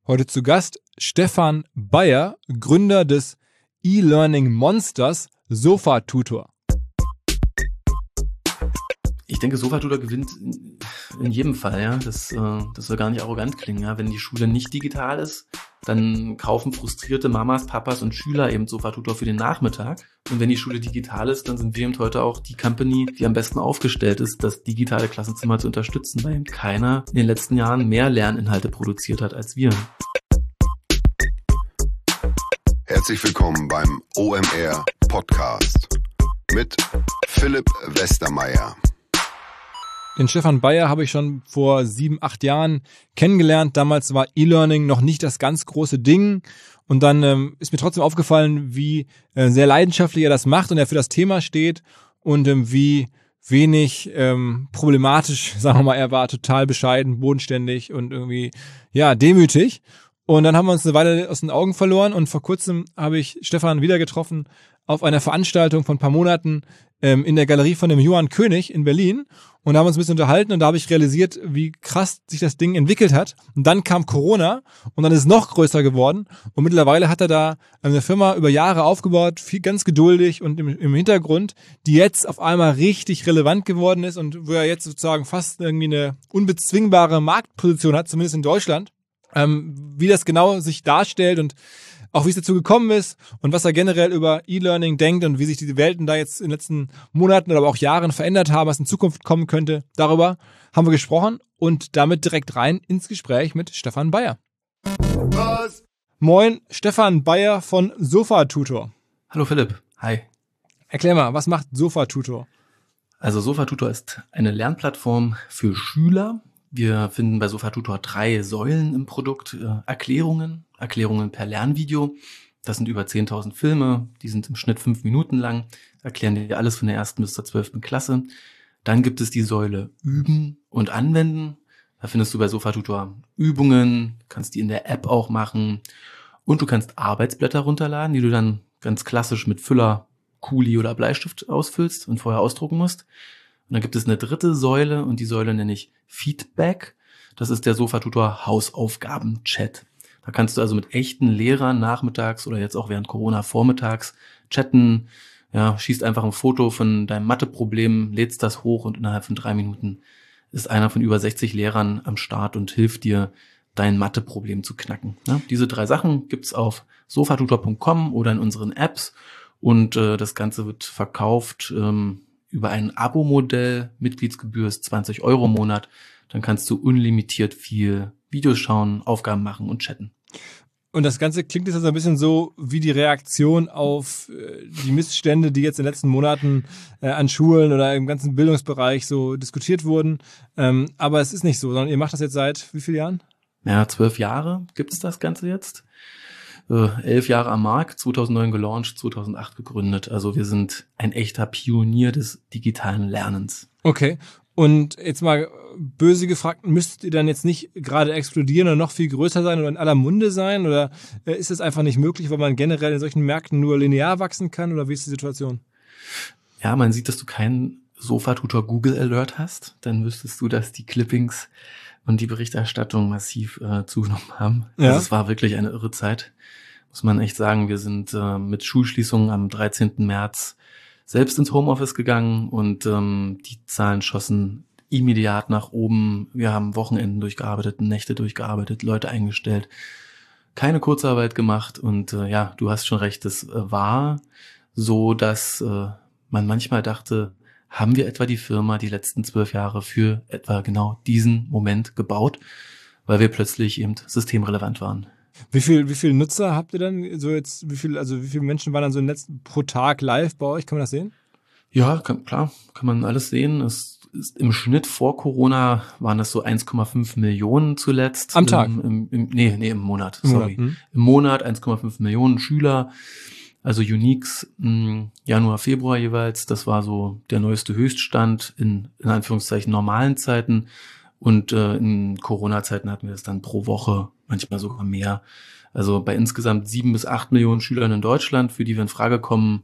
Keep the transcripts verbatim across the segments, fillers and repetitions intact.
Heute zu Gast Stefan Bayer, Gründer des E-Learning Monsters SofaTutor. Ich denke, SofaTutor gewinnt in jedem Fall, ja. Das, äh, das soll gar nicht arrogant klingen, ja. Wenn die Schule nicht digital ist, dann kaufen frustrierte Mamas, Papas und Schüler eben SofaTutor für den Nachmittag. Und wenn die Schule digital ist, dann sind wir eben heute auch die Company, die am besten aufgestellt ist, das digitale Klassenzimmer zu unterstützen, weil eben keiner in den letzten Jahren mehr Lerninhalte produziert hat als wir. Herzlich willkommen beim O M R Podcast mit Philipp Westermeier. Den Stefan Bayer habe ich schon vor sieben, acht Jahren kennengelernt. Damals war E-Learning noch nicht das ganz große Ding. Und dann ähm, ist mir trotzdem aufgefallen, wie äh, sehr leidenschaftlich er das macht und er für das Thema steht und ähm, wie wenig ähm, problematisch, sagen wir mal, er war total bescheiden, bodenständig und irgendwie, ja, demütig. Und dann haben wir uns eine Weile aus den Augen verloren und vor kurzem habe ich Stefan wieder getroffen auf einer Veranstaltung von ein paar Monaten ähm, in der Galerie von dem Johann König in Berlin und da haben wir uns ein bisschen unterhalten und da habe ich realisiert, wie krass sich das Ding entwickelt hat. Und dann kam Corona und dann ist es noch größer geworden und mittlerweile hat er da eine Firma über Jahre aufgebaut, viel ganz geduldig und im, im Hintergrund, die jetzt auf einmal richtig relevant geworden ist und wo er jetzt sozusagen fast irgendwie eine unbezwingbare Marktposition hat, zumindest in Deutschland. Ähm, wie das genau sich darstellt und auch wie es dazu gekommen ist und was er generell über E-Learning denkt und wie sich die Welten da jetzt in den letzten Monaten oder aber auch Jahren verändert haben, was in Zukunft kommen könnte. Darüber haben wir gesprochen und damit direkt rein ins Gespräch mit Stefan Bayer. Was? Moin, Stefan Bayer von SofaTutor. Hallo Philipp, hi. Erklär mal, was macht SofaTutor? Also SofaTutor ist eine Lernplattform für Schüler. Wir finden bei SofaTutor drei Säulen im Produkt. Äh, Erklärungen, Erklärungen per Lernvideo. Das sind über zehntausend Filme, die sind im Schnitt fünf Minuten lang, erklären dir alles von der ersten bis zur zwölften Klasse. Dann gibt es die Säule Üben und Anwenden. Da findest du bei SofaTutor Übungen, kannst die in der App auch machen. Und du kannst Arbeitsblätter runterladen, die du dann ganz klassisch mit Füller, Kuli oder Bleistift ausfüllst und vorher ausdrucken musst. Und dann gibt es eine dritte Säule und die Säule nenne ich Feedback. Das ist der SofaTutor Hausaufgaben-Chat. Da kannst du also mit echten Lehrern nachmittags oder jetzt auch während Corona vormittags chatten. Ja, schießt einfach ein Foto von deinem Matheproblem, lädst das hoch und innerhalb von drei Minuten ist einer von über sechzig Lehrern am Start und hilft dir, dein Matheproblem zu knacken. Ja, diese drei Sachen gibt's auf sofatutor punkt com oder in unseren Apps und äh, das Ganze wird verkauft ähm, über ein Abo-Modell, Mitgliedsgebühr ist zwanzig Euro im Monat, dann kannst du unlimitiert viel Videos schauen, Aufgaben machen und chatten. Und das Ganze klingt jetzt also ein bisschen so wie die Reaktion auf äh, die Missstände, die jetzt in den letzten Monaten äh, an Schulen oder im ganzen Bildungsbereich so diskutiert wurden. Ähm, aber es ist nicht so, sondern ihr macht das jetzt seit wie vielen Jahren? Ja, zwölf Jahre gibt es das Ganze jetzt. Äh, elf Jahre am Markt, zweitausendneun gelauncht, zweitausendacht gegründet. Also wir sind ein echter Pionier des digitalen Lernens. Okay. Und jetzt mal böse gefragt, müsstet ihr dann jetzt nicht gerade explodieren oder noch viel größer sein oder in aller Munde sein? Oder äh, ist es einfach nicht möglich, weil man generell in solchen Märkten nur linear wachsen kann? Oder wie ist die Situation? Ja, man sieht, dass du keinen SofaTutor Google Alert hast. Dann wüsstest du, dass die Clippings und die Berichterstattung massiv äh, zugenommen haben. Ja. Also es war wirklich eine irre Zeit, muss man echt sagen. Wir sind äh, mit Schulschließungen am dreizehnten März selbst ins Homeoffice gegangen und ähm, die Zahlen schossen immediat nach oben. Wir haben Wochenenden durchgearbeitet, Nächte durchgearbeitet, Leute eingestellt, keine Kurzarbeit gemacht und äh, ja, du hast schon recht, es äh, war so, dass äh, man manchmal dachte, haben wir etwa die Firma die letzten zwölf Jahre für etwa genau diesen Moment gebaut, weil wir plötzlich eben systemrelevant waren. Wie viel, wie viel Nutzer habt ihr dann so jetzt, wie viel, also wie viele Menschen waren dann so im letzten pro Tag live bei euch? Kann man das sehen? Ja, kann, klar, kann man alles sehen. Es ist im Schnitt vor Corona waren das so eins Komma fünf Millionen zuletzt. Am Tag? Im, im, im, nee, nee, im Monat, Im sorry. Monat, hm. Im Monat eins Komma fünf Millionen Schüler, also Uniques im Januar, Februar jeweils. Das war so der neueste Höchststand in, in Anführungszeichen normalen Zeiten. Und äh, in Corona-Zeiten hatten wir das dann pro Woche, manchmal sogar mehr. Also bei insgesamt sieben bis acht Millionen Schülern in Deutschland, für die wir in Frage kommen,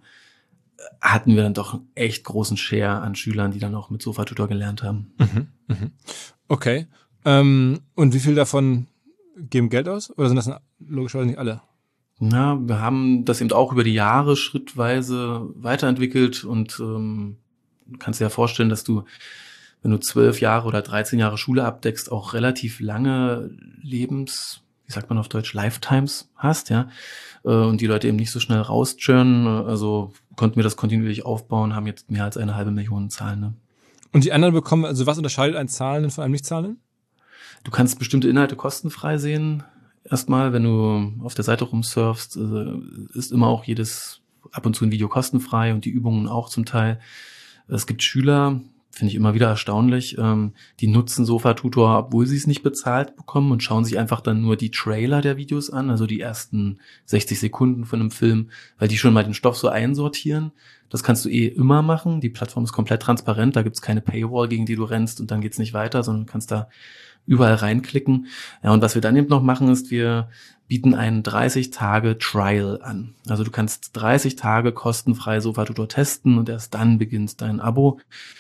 hatten wir dann doch einen echt großen Share an Schülern, die dann auch mit SofaTutor gelernt haben. Mhm, mhm. Okay. Ähm, und wie viel davon geben Geld aus? Oder sind das logischerweise nicht alle? Na, wir haben das eben auch über die Jahre schrittweise weiterentwickelt und ähm, du kannst dir ja vorstellen, dass du, wenn du zwölf Jahre oder dreizehn Jahre Schule abdeckst, auch relativ lange Lebens, wie sagt man auf Deutsch, Lifetimes hast, ja, und die Leute eben nicht so schnell rauschurnen, also konnten wir das kontinuierlich aufbauen, haben jetzt mehr als eine halbe Million Zahlen. Ne? Und die anderen bekommen, also was unterscheidet einen Zahlenden von einem Nicht-Zahlenden? Du kannst bestimmte Inhalte kostenfrei sehen. Erstmal, wenn du auf der Seite rumsurfst, ist immer auch jedes, ab und zu ein Video kostenfrei und die Übungen auch zum Teil. Es gibt Schüler, finde ich immer wieder erstaunlich, ähm, die nutzen Sofatutor, obwohl sie es nicht bezahlt bekommen und schauen sich einfach dann nur die Trailer der Videos an, also die ersten sechzig Sekunden von einem Film, weil die schon mal den Stoff so einsortieren. Das kannst du eh immer machen. Die Plattform ist komplett transparent, da gibt's keine Paywall, gegen die du rennst und dann geht's nicht weiter, sondern du kannst da überall reinklicken. Ja, und was wir dann eben noch machen, ist, wir bieten einen dreißig Tage Trial an. Also du kannst dreißig Tage kostenfrei Sofatutor testen und erst dann beginnt dein Abo.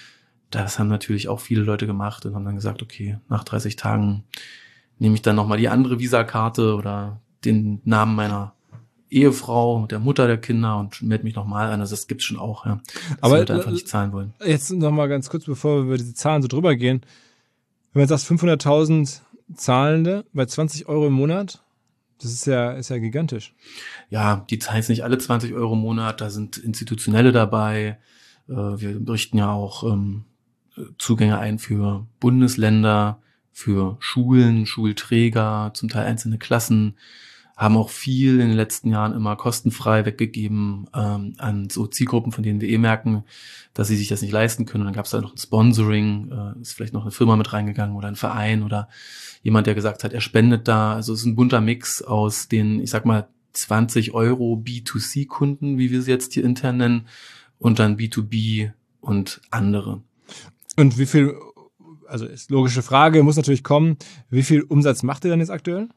Das haben natürlich auch viele Leute gemacht und haben dann gesagt, okay, nach dreißig Tagen nehme ich dann nochmal die andere Visa-Karte oder den Namen meiner Ehefrau, der Mutter der Kinder und melde mich nochmal an. Also das gibt's schon auch, ja. Dass Aber Leute einfach nicht zahlen wollen. Jetzt nochmal ganz kurz, bevor wir über diese Zahlen so drüber gehen. Wenn man sagt fünfhunderttausend Zahlende bei zwanzig Euro im Monat, das ist ja, ist ja gigantisch. Ja, die zahlen jetzt nicht alle zwanzig Euro im Monat, da sind Institutionelle dabei. Wir richten ja auch ähm, Zugänge ein für Bundesländer, für Schulen, Schulträger, zum Teil einzelne Klassen, haben auch viel in den letzten Jahren immer kostenfrei weggegeben ähm, an so Zielgruppen, von denen wir eh merken, dass sie sich das nicht leisten können. Und dann gab es da noch ein Sponsoring, äh, ist vielleicht noch eine Firma mit reingegangen oder ein Verein oder jemand, der gesagt hat, er spendet da. Also es ist ein bunter Mix aus den, ich sag mal, zwanzig Euro B zwei C Kunden, wie wir sie jetzt hier intern nennen, und dann B zwei B und andere. Und wie viel, also ist logische Frage, muss natürlich kommen, wie viel Umsatz macht ihr denn jetzt aktuell?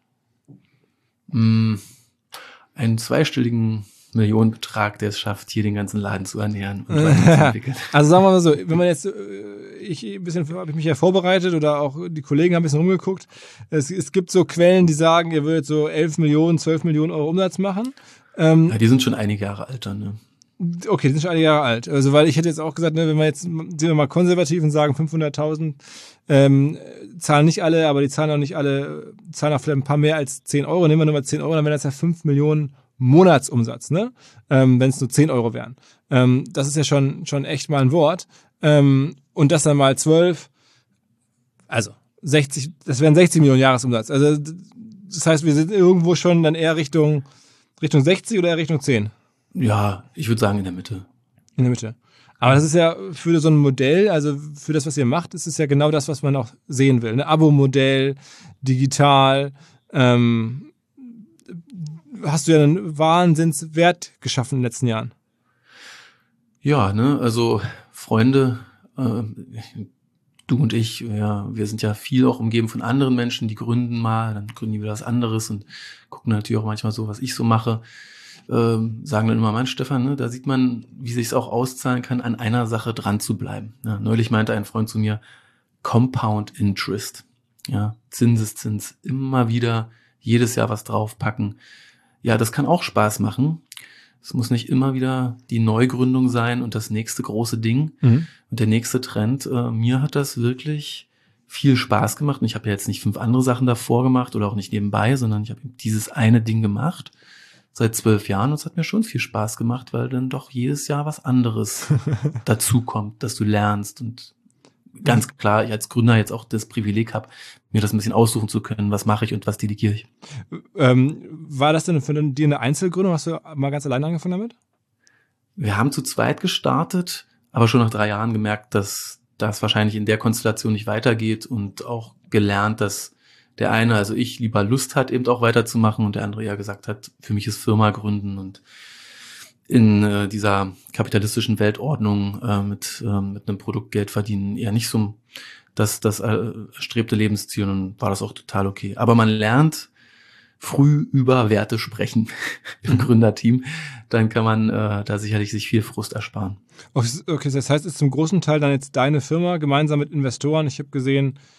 Mm, einen zweistelligen Millionenbetrag, der es schafft, hier den ganzen Laden zu ernähren und weiterzuentwickeln. Also sagen wir mal so, wenn man jetzt, ich ein bisschen, habe ich mich ja vorbereitet oder auch die Kollegen haben ein bisschen rumgeguckt, es, es gibt so Quellen, die sagen, ihr würdet so elf Millionen, zwölf Millionen Euro Umsatz machen. Ähm, ja, die sind schon einige Jahre alt dann, ne? Okay, die sind schon einige Jahre alt. Also, weil ich hätte jetzt auch gesagt, ne, wenn wir jetzt, sind wir mal konservativ und sagen fünfhunderttausend, ähm, zahlen nicht alle, aber die zahlen auch nicht alle, zahlen auch vielleicht ein paar mehr als zehn Euro. Nehmen wir nur mal zehn Euro, dann wären das ja fünf Millionen Monatsumsatz, ne? Ähm, wenn es nur zehn Euro wären. Ähm, das ist ja schon, schon echt mal ein Wort. Ähm, und das dann mal zwölf, also sechzig, das wären sechzig Millionen Jahresumsatz. Also, das heißt, wir sind irgendwo schon dann eher Richtung, Richtung sechzig oder eher Richtung zehn? Ja, ich würde sagen in der Mitte. In der Mitte. Aber das ist ja für so ein Modell, also für das, was ihr macht, ist es ja genau das, was man auch sehen will. Ein Abo-Modell, digital. Ähm, hast du ja einen Wahnsinnswert geschaffen in den letzten Jahren. Ja, ne, also Freunde, äh, du und ich, ja, wir sind ja viel auch umgeben von anderen Menschen, die gründen mal, dann gründen die wieder was anderes und gucken natürlich auch manchmal so, was ich so mache. Ähm, sagen dann immer, Mann, Stefan, ne, da sieht man, wie sich es auch auszahlen kann, an einer Sache dran zu bleiben. Ja, neulich meinte ein Freund zu mir, Compound Interest. Ja, Zinseszins, immer wieder jedes Jahr was draufpacken. Ja, das kann auch Spaß machen. Es muss nicht immer wieder die Neugründung sein und das nächste große Ding mhm. und der nächste Trend. Äh, mir hat das wirklich viel Spaß gemacht und ich habe ja jetzt nicht fünf andere Sachen davor gemacht oder auch nicht nebenbei, sondern ich habe dieses eine Ding gemacht seit zwölf Jahren und es hat mir schon viel Spaß gemacht, weil dann doch jedes Jahr was anderes dazukommt, dass du lernst und ganz klar, ich als Gründer jetzt auch das Privileg habe, mir das ein bisschen aussuchen zu können, was mache ich und was delegiere ich. Ähm, war das denn für dir eine Einzelgründung? Hast du mal ganz alleine angefangen damit? Wir haben zu zweit gestartet, aber schon nach drei Jahren gemerkt, dass das wahrscheinlich in der Konstellation nicht weitergeht und auch gelernt, dass der eine, also ich, lieber Lust hat, eben auch weiterzumachen und der andere ja gesagt hat, für mich ist Firma gründen und in äh, dieser kapitalistischen Weltordnung äh, mit äh, mit einem Produkt Geld verdienen eher nicht so das das äh, erstrebte Lebensziel und war das auch total okay. Aber man lernt früh über Werte sprechen im Gründerteam, dann kann man äh, da sicherlich sich viel Frust ersparen. Okay, das heißt, es ist zum großen Teil dann jetzt deine Firma gemeinsam mit Investoren. Ich habe gesehen,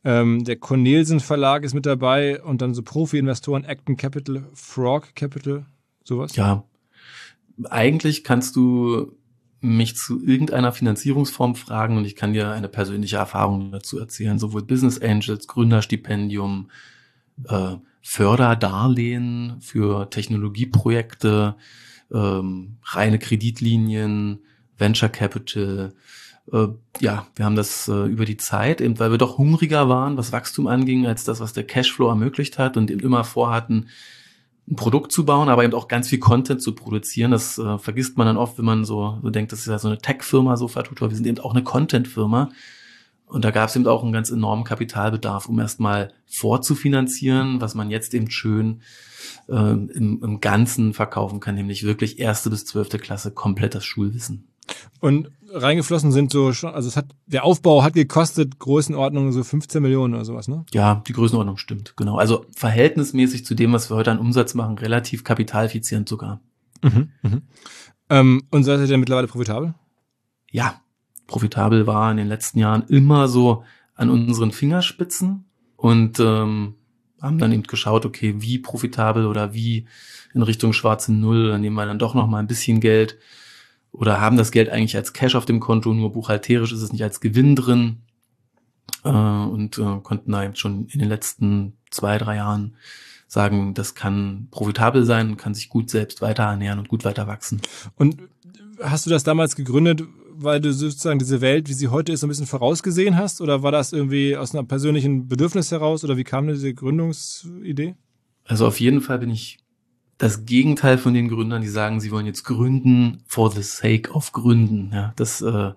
Ähm, der Cornelsen Verlag ist mit dabei und dann so Profi-Investoren, Acton Capital, Frog Capital, sowas. Ja, eigentlich kannst du mich zu irgendeiner Finanzierungsform fragen und ich kann dir eine persönliche Erfahrung dazu erzählen. Sowohl Business Angels, Gründerstipendium, äh, Förderdarlehen für Technologieprojekte, ähm, reine Kreditlinien, Venture Capital. Äh, ja, wir haben das äh, über die Zeit, eben weil wir doch hungriger waren, was Wachstum anging, als das, was der Cashflow ermöglicht hat und eben immer vorhatten, ein Produkt zu bauen, aber eben auch ganz viel Content zu produzieren. Das äh, vergisst man dann oft, wenn man so, so denkt, das ist ja so eine Tech-Firma, Sofatutor. Wir sind eben auch eine Content-Firma. Und da gab es eben auch einen ganz enormen Kapitalbedarf, um erstmal vorzufinanzieren, was man jetzt eben schön äh, im, im Ganzen verkaufen kann, nämlich wirklich erste bis zwölfte Klasse komplett das Schulwissen. Und reingeflossen sind so schon, also es hat, der Aufbau hat gekostet, Größenordnung so fünfzehn Millionen oder sowas, ne? Ja, die Größenordnung stimmt, genau. Also verhältnismäßig zu dem, was wir heute an Umsatz machen, relativ kapitaleffizient sogar. Mhm, mhm. Ähm, und seid ihr denn mittlerweile profitabel? Ja, profitabel war in den letzten Jahren immer so an unseren Fingerspitzen und ähm, haben dann eben geschaut, okay, wie profitabel oder wie in Richtung schwarze Null, dann nehmen wir dann doch noch mal ein bisschen Geld. Oder haben das Geld eigentlich als Cash auf dem Konto, nur buchhalterisch ist es nicht als Gewinn drin äh, und äh, konnten da eben schon in den letzten zwei, drei Jahren sagen, das kann profitabel sein, kann sich gut selbst weiter ernähren und gut weiter wachsen. Und hast du das damals gegründet, weil du sozusagen diese Welt, wie sie heute ist, so ein bisschen vorausgesehen hast? Oder war das irgendwie aus einem persönlichen Bedürfnis heraus? Oder wie kam diese Gründungsidee? Also auf jeden Fall bin ich das Gegenteil von den Gründern, die sagen, sie wollen jetzt gründen for the sake of Gründen. Ja, das, äh,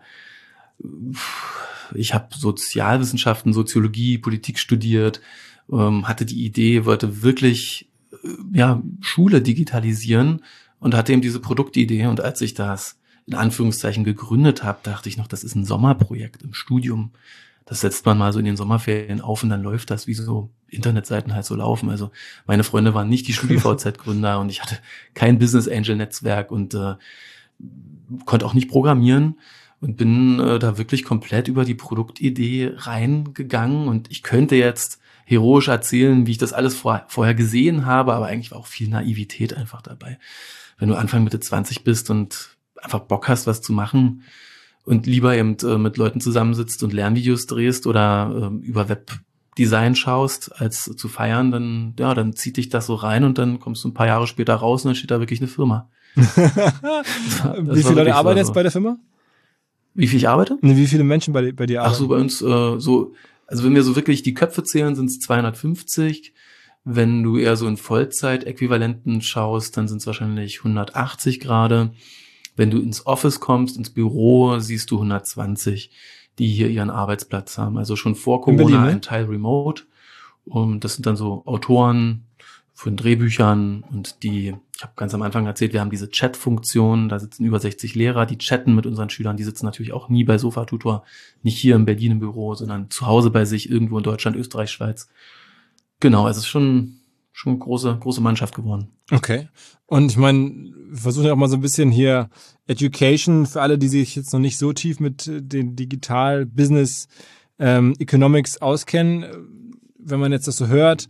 ich habe Sozialwissenschaften, Soziologie, Politik studiert, ähm, hatte die Idee, wollte wirklich äh, ja Schule digitalisieren und hatte eben diese Produktidee. Und als ich das in Anführungszeichen gegründet habe, dachte ich noch, das ist ein Sommerprojekt im Studium. Das setzt man mal so in den Sommerferien auf und dann läuft das, wie so Internetseiten halt so laufen. Also meine Freunde waren nicht die StudiVZ-Gründer und ich hatte kein Business Angel-Netzwerk und äh, konnte auch nicht programmieren und bin äh, da wirklich komplett über die Produktidee reingegangen. Und ich könnte jetzt heroisch erzählen, wie ich das alles vor, vorher gesehen habe, aber eigentlich war auch viel Naivität einfach dabei. Wenn du Anfang Mitte zwanzig bist und einfach Bock hast, was zu machen, und lieber eben äh, mit Leuten zusammensitzt und Lernvideos drehst oder äh, über Webdesign schaust, als zu feiern, dann ja, dann zieht dich das so rein und dann kommst du ein paar Jahre später raus und dann steht da wirklich eine Firma. das war, das wie viele Leute arbeiten jetzt so. Bei der Firma? Wie viel ich arbeite? Nee, wie viele Menschen bei, bei dir arbeiten? Ach so, bei uns äh, so, also wenn wir so wirklich die Köpfe zählen, sind es zweihundertfünfzig. Wenn du eher so in Vollzeit-Äquivalenten schaust, dann sind es wahrscheinlich hundertachtzig gerade. Wenn du ins Office kommst, ins Büro, siehst du hundertzwanzig, die hier ihren Arbeitsplatz haben. Also schon vor Corona Berlin, ne? Ein Teil remote. Und das sind dann so Autoren von Drehbüchern und die, ich habe ganz am Anfang erzählt, wir haben diese Chat-Funktion, da sitzen über sechzig Lehrer, die chatten mit unseren Schülern, die sitzen natürlich auch nie bei Sofatutor, nicht hier in Berlin im Büro, sondern zu Hause bei sich, irgendwo in Deutschland, Österreich, Schweiz. Genau, es ist schon schon eine große, große Mannschaft geworden. Okay. Und ich meine, wir versuchen ja auch mal so ein bisschen hier Education für alle, die sich jetzt noch nicht so tief mit den Digital Business ähm, Economics auskennen. Wenn man jetzt das so hört,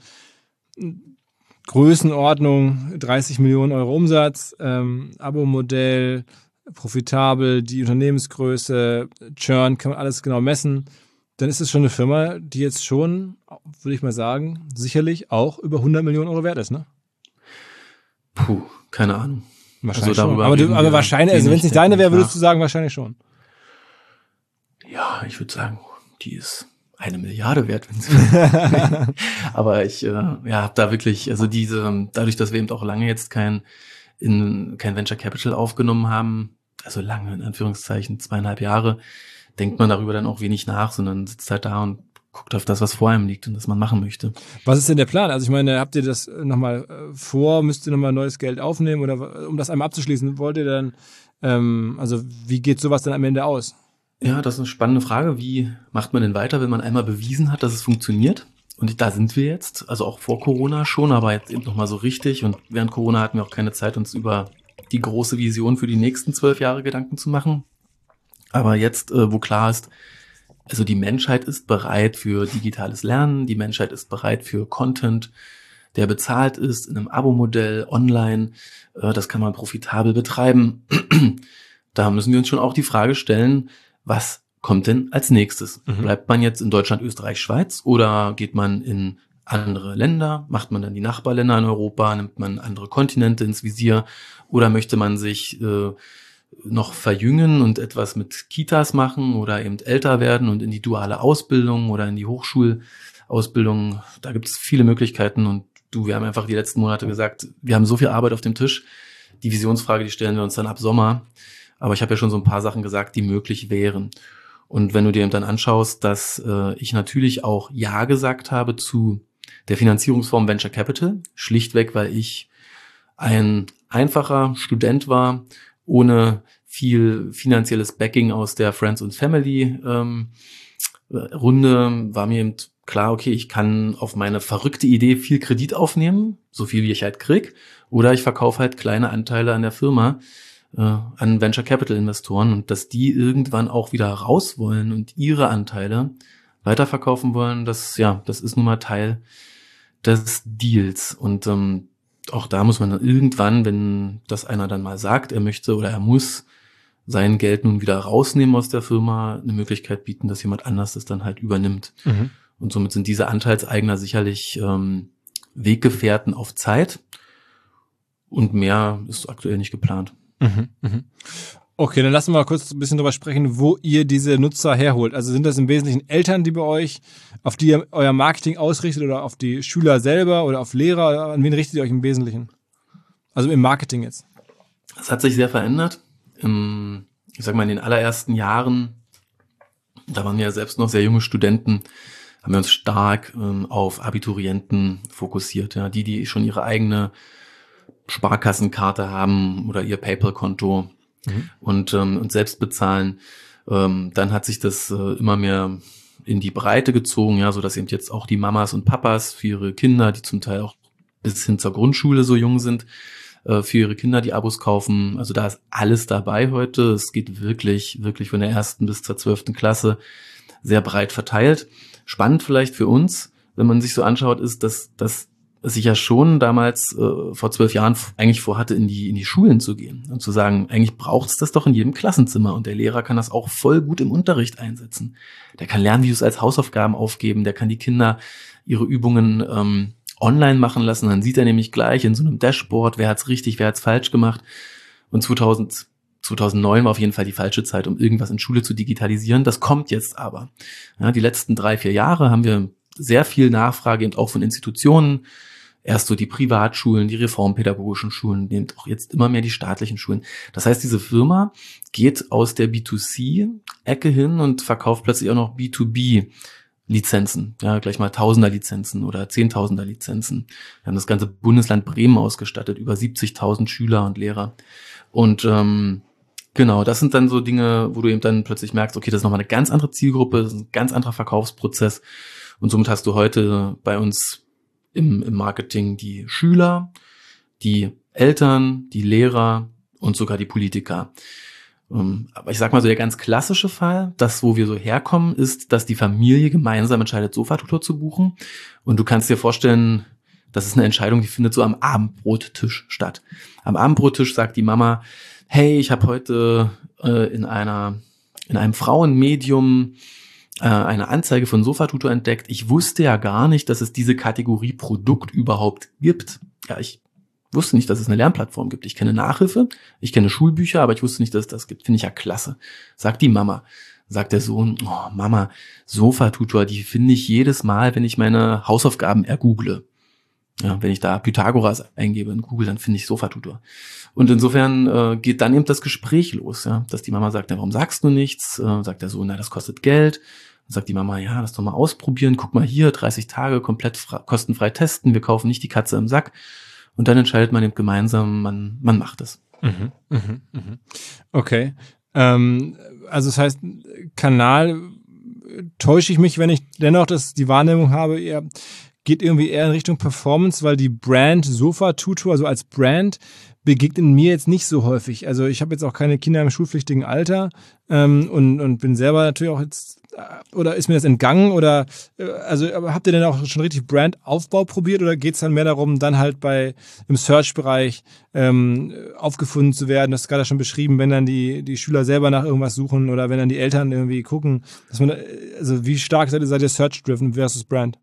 Größenordnung dreißig Millionen Euro Umsatz, ähm, Abo-Modell, profitabel, die Unternehmensgröße, Churn, kann man alles genau messen. Dann ist es schon eine Firma, die jetzt schon, würde ich mal sagen, sicherlich auch über hundert Millionen Euro wert ist, ne? Puh, keine Ahnung. Wahrscheinlich also darüber aber, du, aber wahrscheinlich, also wenn es nicht deine wäre, würdest du sagen, wahrscheinlich schon. Ja, ich würde sagen, die ist eine Milliarde wert, wenn sie. Aber ich äh, ja, habe da wirklich, also diese, dadurch, dass wir eben auch lange jetzt kein, in, kein Venture Capital aufgenommen haben, also lange in Anführungszeichen, zweieinhalb Jahre, denkt man darüber dann auch wenig nach, sondern sitzt halt da und guckt auf das, was vor einem liegt und was man machen möchte. Was ist denn der Plan? Also ich meine, habt ihr das nochmal vor, müsst ihr nochmal neues Geld aufnehmen oder um das einmal abzuschließen, wollt ihr dann, ähm, also wie geht sowas dann am Ende aus? Ja, das ist eine spannende Frage. Wie macht man denn weiter, wenn man einmal bewiesen hat, dass es funktioniert? Und da sind wir jetzt, also auch vor Corona schon, aber jetzt eben nochmal so richtig. Und während Corona hatten wir auch keine Zeit, uns über die große Vision für die nächsten zwölf Jahre Gedanken zu machen. Aber jetzt, äh, wo klar ist, Also die Menschheit ist bereit für digitales Lernen, die Menschheit ist bereit für Content, der bezahlt ist in einem Abo-Modell online. Das kann man profitabel betreiben. Da müssen wir uns schon auch die Frage stellen, was kommt denn als nächstes? Mhm. Bleibt man jetzt in Deutschland, Österreich, Schweiz oder geht man in andere Länder? Macht man dann die Nachbarländer in Europa? Nimmt man andere Kontinente ins Visier? Oder möchte man sich äh, noch verjüngen und etwas mit Kitas machen oder eben älter werden und in die duale Ausbildung oder in die Hochschulausbildung? Da gibt es viele Möglichkeiten und du, wir haben einfach die letzten Monate gesagt, wir haben so viel Arbeit auf dem Tisch. Die Visionsfrage, die stellen wir uns dann ab Sommer. Aber ich habe ja schon so ein paar Sachen gesagt, die möglich wären. Und wenn du dir eben dann anschaust, dass äh, ich natürlich auch Ja gesagt habe zu der Finanzierungsform Venture Capital, schlichtweg, weil ich ein einfacher Student war, ohne viel finanzielles Backing aus der Friends und Family ähm, Runde, war mir eben klar, okay, ich kann auf meine verrückte Idee viel Kredit aufnehmen, so viel wie ich halt krieg, oder ich verkaufe halt kleine Anteile an der Firma äh, an Venture Capital Investoren und dass die irgendwann auch wieder raus wollen und ihre Anteile weiterverkaufen wollen, das ja, das ist nun mal Teil des Deals und ähm, auch da muss man dann irgendwann, wenn das einer dann mal sagt, er möchte oder er muss sein Geld nun wieder rausnehmen aus der Firma, eine Möglichkeit bieten, dass jemand anders das dann halt übernimmt. Mhm. Und somit sind diese Anteilseigner sicherlich ähm, Weggefährten auf Zeit und mehr ist aktuell nicht geplant. Mhm, mh. Okay, dann lassen wir mal kurz ein bisschen drüber sprechen, wo ihr diese Nutzer herholt. Also sind das im Wesentlichen Eltern, die bei euch, auf die ihr euer Marketing ausrichtet oder auf die Schüler selber oder auf Lehrer? An wen richtet ihr euch im Wesentlichen? Also im Marketing jetzt. Das hat sich sehr verändert. Im, ich sag mal, in den allerersten Jahren, da waren wir ja selbst noch sehr junge Studenten, haben wir uns stark ähm, auf Abiturienten fokussiert. Ja, die, die schon ihre eigene Sparkassenkarte haben oder ihr PayPal-Konto mhm. und, ähm, und selbst bezahlen. Ähm, dann hat sich das äh, immer mehr in die Breite gezogen, ja, so dass eben jetzt auch die Mamas und Papas für ihre Kinder, die zum Teil auch bis hin zur Grundschule so jung sind, äh, für ihre Kinder die Abos kaufen. Also da ist alles dabei heute. Es geht wirklich, wirklich von der ersten bis zur zwölften Klasse sehr breit verteilt. Spannend vielleicht für uns, wenn man sich so anschaut, ist, dass, dass es ich ja schon damals äh, vor zwölf Jahren eigentlich vorhatte, in die in die Schulen zu gehen und zu sagen, eigentlich braucht es das doch in jedem Klassenzimmer und der Lehrer kann das auch voll gut im Unterricht einsetzen. Der kann Lernvideos als Hausaufgaben aufgeben, der kann die Kinder ihre Übungen ähm, online machen lassen, dann sieht er nämlich gleich in so einem Dashboard, wer hat's richtig, wer hat's falsch gemacht. Und zweitausend, zweitausendneun war auf jeden Fall die falsche Zeit, um irgendwas in Schule zu digitalisieren. Das kommt jetzt aber. Ja, die letzten drei, vier Jahre haben wir sehr viel Nachfrage eben auch von Institutionen. Erst so die Privatschulen, die reformpädagogischen Schulen, eben auch jetzt immer mehr die staatlichen Schulen. Das heißt, diese Firma geht aus der B zwei C-Ecke hin und verkauft plötzlich auch noch B zwei B-Lizenzen. Ja, gleich mal Tausender-Lizenzen oder Zehntausender-Lizenzen. Wir haben das ganze Bundesland Bremen ausgestattet, über siebzigtausend Schüler und Lehrer. Und ähm, genau, das sind dann so Dinge, wo du eben dann plötzlich merkst, okay, das ist nochmal eine ganz andere Zielgruppe, das ist ein ganz anderer Verkaufsprozess. Und somit hast du heute bei uns im, im Marketing die Schüler, die Eltern, die Lehrer und sogar die Politiker. Um, aber ich sag mal so, der ganz klassische Fall, das, wo wir so herkommen, ist, dass die Familie gemeinsam entscheidet, Sofatutor zu buchen. Und du kannst dir vorstellen, das ist eine Entscheidung, die findet so am Abendbrottisch statt. Am Abendbrottisch sagt die Mama, hey, ich habe heute äh, in einer in einem Frauenmedium eine Anzeige von Sofatutor entdeckt. Ich wusste ja gar nicht, dass es diese Kategorie Produkt überhaupt gibt. Ja, ich wusste nicht, dass es eine Lernplattform gibt. Ich kenne Nachhilfe, ich kenne Schulbücher, aber ich wusste nicht, dass es das gibt. Finde ich ja klasse. Sagt die Mama. Sagt der Sohn, oh Mama, Sofatutor, die finde ich jedes Mal, wenn ich meine Hausaufgaben ergoogle. Ja, wenn ich da Pythagoras eingebe in Google, dann finde ich Sofatutor. Und insofern äh, geht dann eben das Gespräch los, ja, dass die Mama sagt, ja, warum sagst du nichts? Äh, sagt der Sohn, na, das kostet Geld. Dann sagt die Mama, ja, lass doch mal ausprobieren. Guck mal hier, dreißig Tage komplett fra- kostenfrei testen. Wir kaufen nicht die Katze im Sack. Und dann entscheidet man eben gemeinsam, man man macht es. Mhm, mhm, mhm. Okay. Ähm, also das heißt, Kanal, täusche ich mich, wenn ich dennoch das die Wahrnehmung habe, ihr geht irgendwie eher in Richtung Performance, weil die Brand Sofa-Tutor, also als Brand, begegnet mir jetzt nicht so häufig. Also ich habe jetzt auch keine Kinder im schulpflichtigen Alter ähm, und, und bin selber natürlich auch jetzt, oder ist mir das entgangen oder, äh, also aber habt ihr denn auch schon richtig Brandaufbau probiert oder geht es dann mehr darum, dann halt bei im Search-Bereich ähm, aufgefunden zu werden? Das ist gerade schon beschrieben, wenn dann die, die Schüler selber nach irgendwas suchen oder wenn dann die Eltern irgendwie gucken, dass man, also wie stark seid ihr, seid ihr Search-driven versus Brand?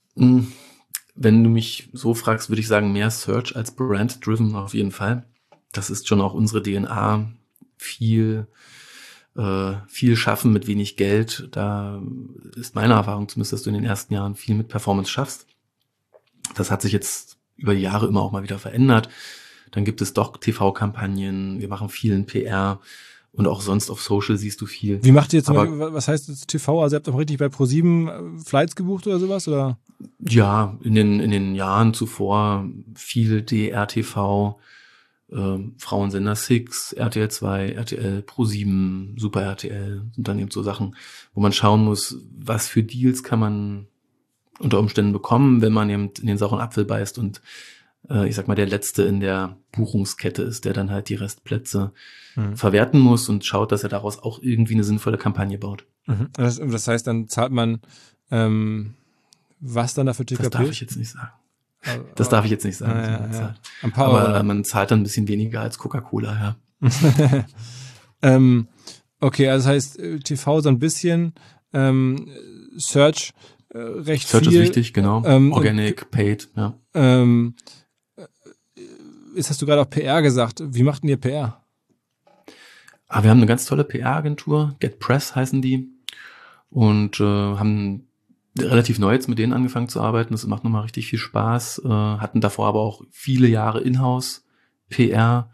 Wenn du mich so fragst, würde ich sagen, mehr Search als Brand-driven auf jeden Fall. Das ist schon auch unsere D N A. Viel, äh, viel schaffen mit wenig Geld. Da ist meine Erfahrung zumindest, dass du in den ersten Jahren viel mit Performance schaffst. Das hat sich jetzt über die Jahre immer auch mal wieder verändert. Dann gibt es doch T V-Kampagnen. Wir machen vielen P R. Und auch sonst auf Social siehst du viel. Wie macht ihr jetzt, Aber, mal, was heißt jetzt T V? Also ihr habt doch richtig bei ProSieben Flights gebucht oder sowas, oder? Ja, in den, in den Jahren zuvor viel D R T V, äh, Frauensender Six, R T L zwei, R T L, ProSieben, Super R T L, sind dann eben so Sachen, wo man schauen muss, was für Deals kann man unter Umständen bekommen, wenn man eben in den sauren Apfel beißt und ich sag mal, der Letzte in der Buchungskette ist, der dann halt die Restplätze mhm. verwerten muss und schaut, dass er daraus auch irgendwie eine sinnvolle Kampagne baut. Mhm. Das, das heißt, dann zahlt man ähm, was dann dafür T K P? Das darf ich jetzt nicht sagen. Aber, das darf ich jetzt nicht sagen. Ja, ja, ja. Ein paar Aber Euro. Man zahlt dann ein bisschen weniger als Coca-Cola, ja. ähm, okay, also das heißt, T V so ein bisschen, ähm, Search äh, recht Search viel. Search ist wichtig, genau. Ähm, Organic, und, Paid, ja. Ähm, Jetzt hast du gerade auch P R gesagt. Wie macht denn ihr P R? Ah, wir haben eine ganz tolle P R-Agentur, Get Press heißen die, und äh, haben relativ neu jetzt mit denen angefangen zu arbeiten. Das macht nochmal richtig viel Spaß. Äh, hatten davor aber auch viele Jahre Inhouse P R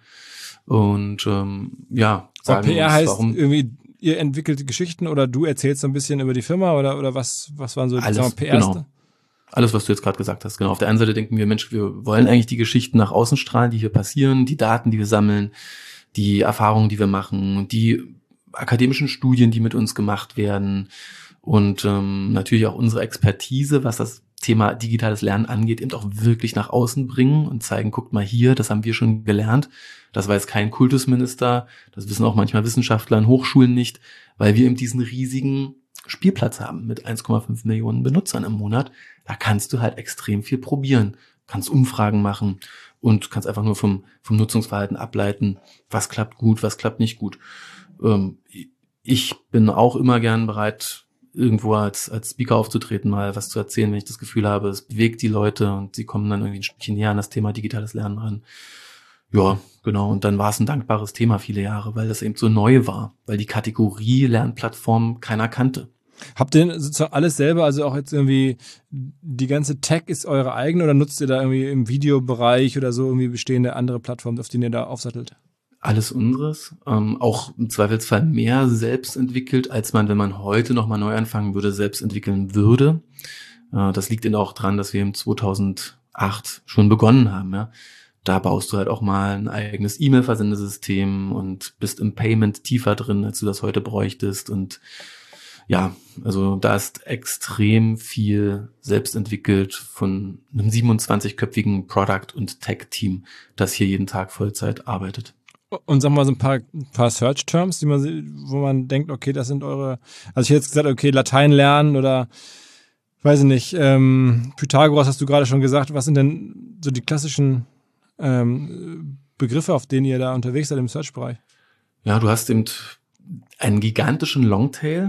und ähm, ja. Sagen P R uns, heißt warum irgendwie, ihr entwickelt Geschichten oder du erzählst so ein bisschen über die Firma oder oder was was waren so die Alles, P Rs? Genau. Alles, was du jetzt gerade gesagt hast. Genau. Auf der einen Seite denken wir, Mensch, wir wollen eigentlich die Geschichten nach außen strahlen, die hier passieren, die Daten, die wir sammeln, die Erfahrungen, die wir machen, die akademischen Studien, die mit uns gemacht werden und ähm, natürlich auch unsere Expertise, was das Thema digitales Lernen angeht, eben auch wirklich nach außen bringen und zeigen, guckt mal hier, das haben wir schon gelernt. Das weiß kein Kultusminister, das wissen auch manchmal Wissenschaftler in Hochschulen nicht, weil wir eben diesen riesigen Spielplatz haben mit eins Komma fünf Millionen Benutzern im Monat. Da kannst du halt extrem viel probieren, kannst Umfragen machen und kannst einfach nur vom vom Nutzungsverhalten ableiten, was klappt gut, was klappt nicht gut. Ähm, ich bin auch immer gern bereit, irgendwo als als Speaker aufzutreten, mal was zu erzählen, wenn ich das Gefühl habe, es bewegt die Leute und sie kommen dann irgendwie ein Stückchen näher an das Thema digitales Lernen ran. Ja, genau. Und dann war es ein dankbares Thema viele Jahre, weil das eben so neu war, weil die Kategorie Lernplattform keiner kannte. Habt ihr sozusagen alles selber, also auch jetzt irgendwie die ganze Tech ist eure eigene oder nutzt ihr da irgendwie im Videobereich oder so irgendwie bestehende andere Plattformen, auf denen ihr da aufsattelt? Alles unseres, ähm, auch im Zweifelsfall mehr selbst entwickelt, als man, wenn man heute nochmal neu anfangen würde, selbst entwickeln würde. Äh, das liegt eben auch dran, dass wir im zweitausendacht schon begonnen haben, ja. Da baust du halt auch mal ein eigenes E-Mail-Versendesystem und bist im Payment tiefer drin, als du das heute bräuchtest und ja, also da ist extrem viel selbst entwickelt von einem siebenundzwanzigköpfigen Product- und Tech-Team, das hier jeden Tag Vollzeit arbeitet. Und sag mal so ein paar, ein paar Search-Terms, die man, wo man denkt, okay, das sind eure, also ich hätte jetzt gesagt, okay, Latein lernen oder, weiß ich nicht, ähm, Pythagoras hast du gerade schon gesagt, was sind denn so die klassischen ähm, Begriffe, auf denen ihr da unterwegs seid im Search-Bereich? Ja, du hast eben einen gigantischen Longtail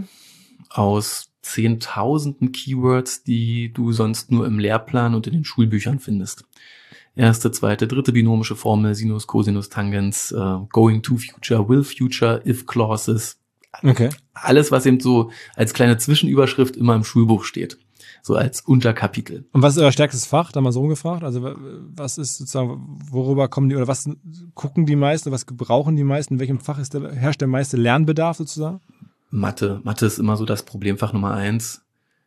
aus zehntausenden Keywords, die du sonst nur im Lehrplan und in den Schulbüchern findest. Erste, zweite, dritte binomische Formel, Sinus, Cosinus, Tangens, uh, Going to Future, Will Future, If Clauses. Okay. Alles, was eben so als kleine Zwischenüberschrift immer im Schulbuch steht. So als Unterkapitel. Und was ist euer stärkstes Fach? Da mal so gefragt. Also was ist sozusagen, worüber kommen die oder was gucken die meisten, was gebrauchen die meisten? In welchem Fach ist der, herrscht der meiste Lernbedarf sozusagen? Mathe. Mathe ist immer so das Problemfach Nummer eins.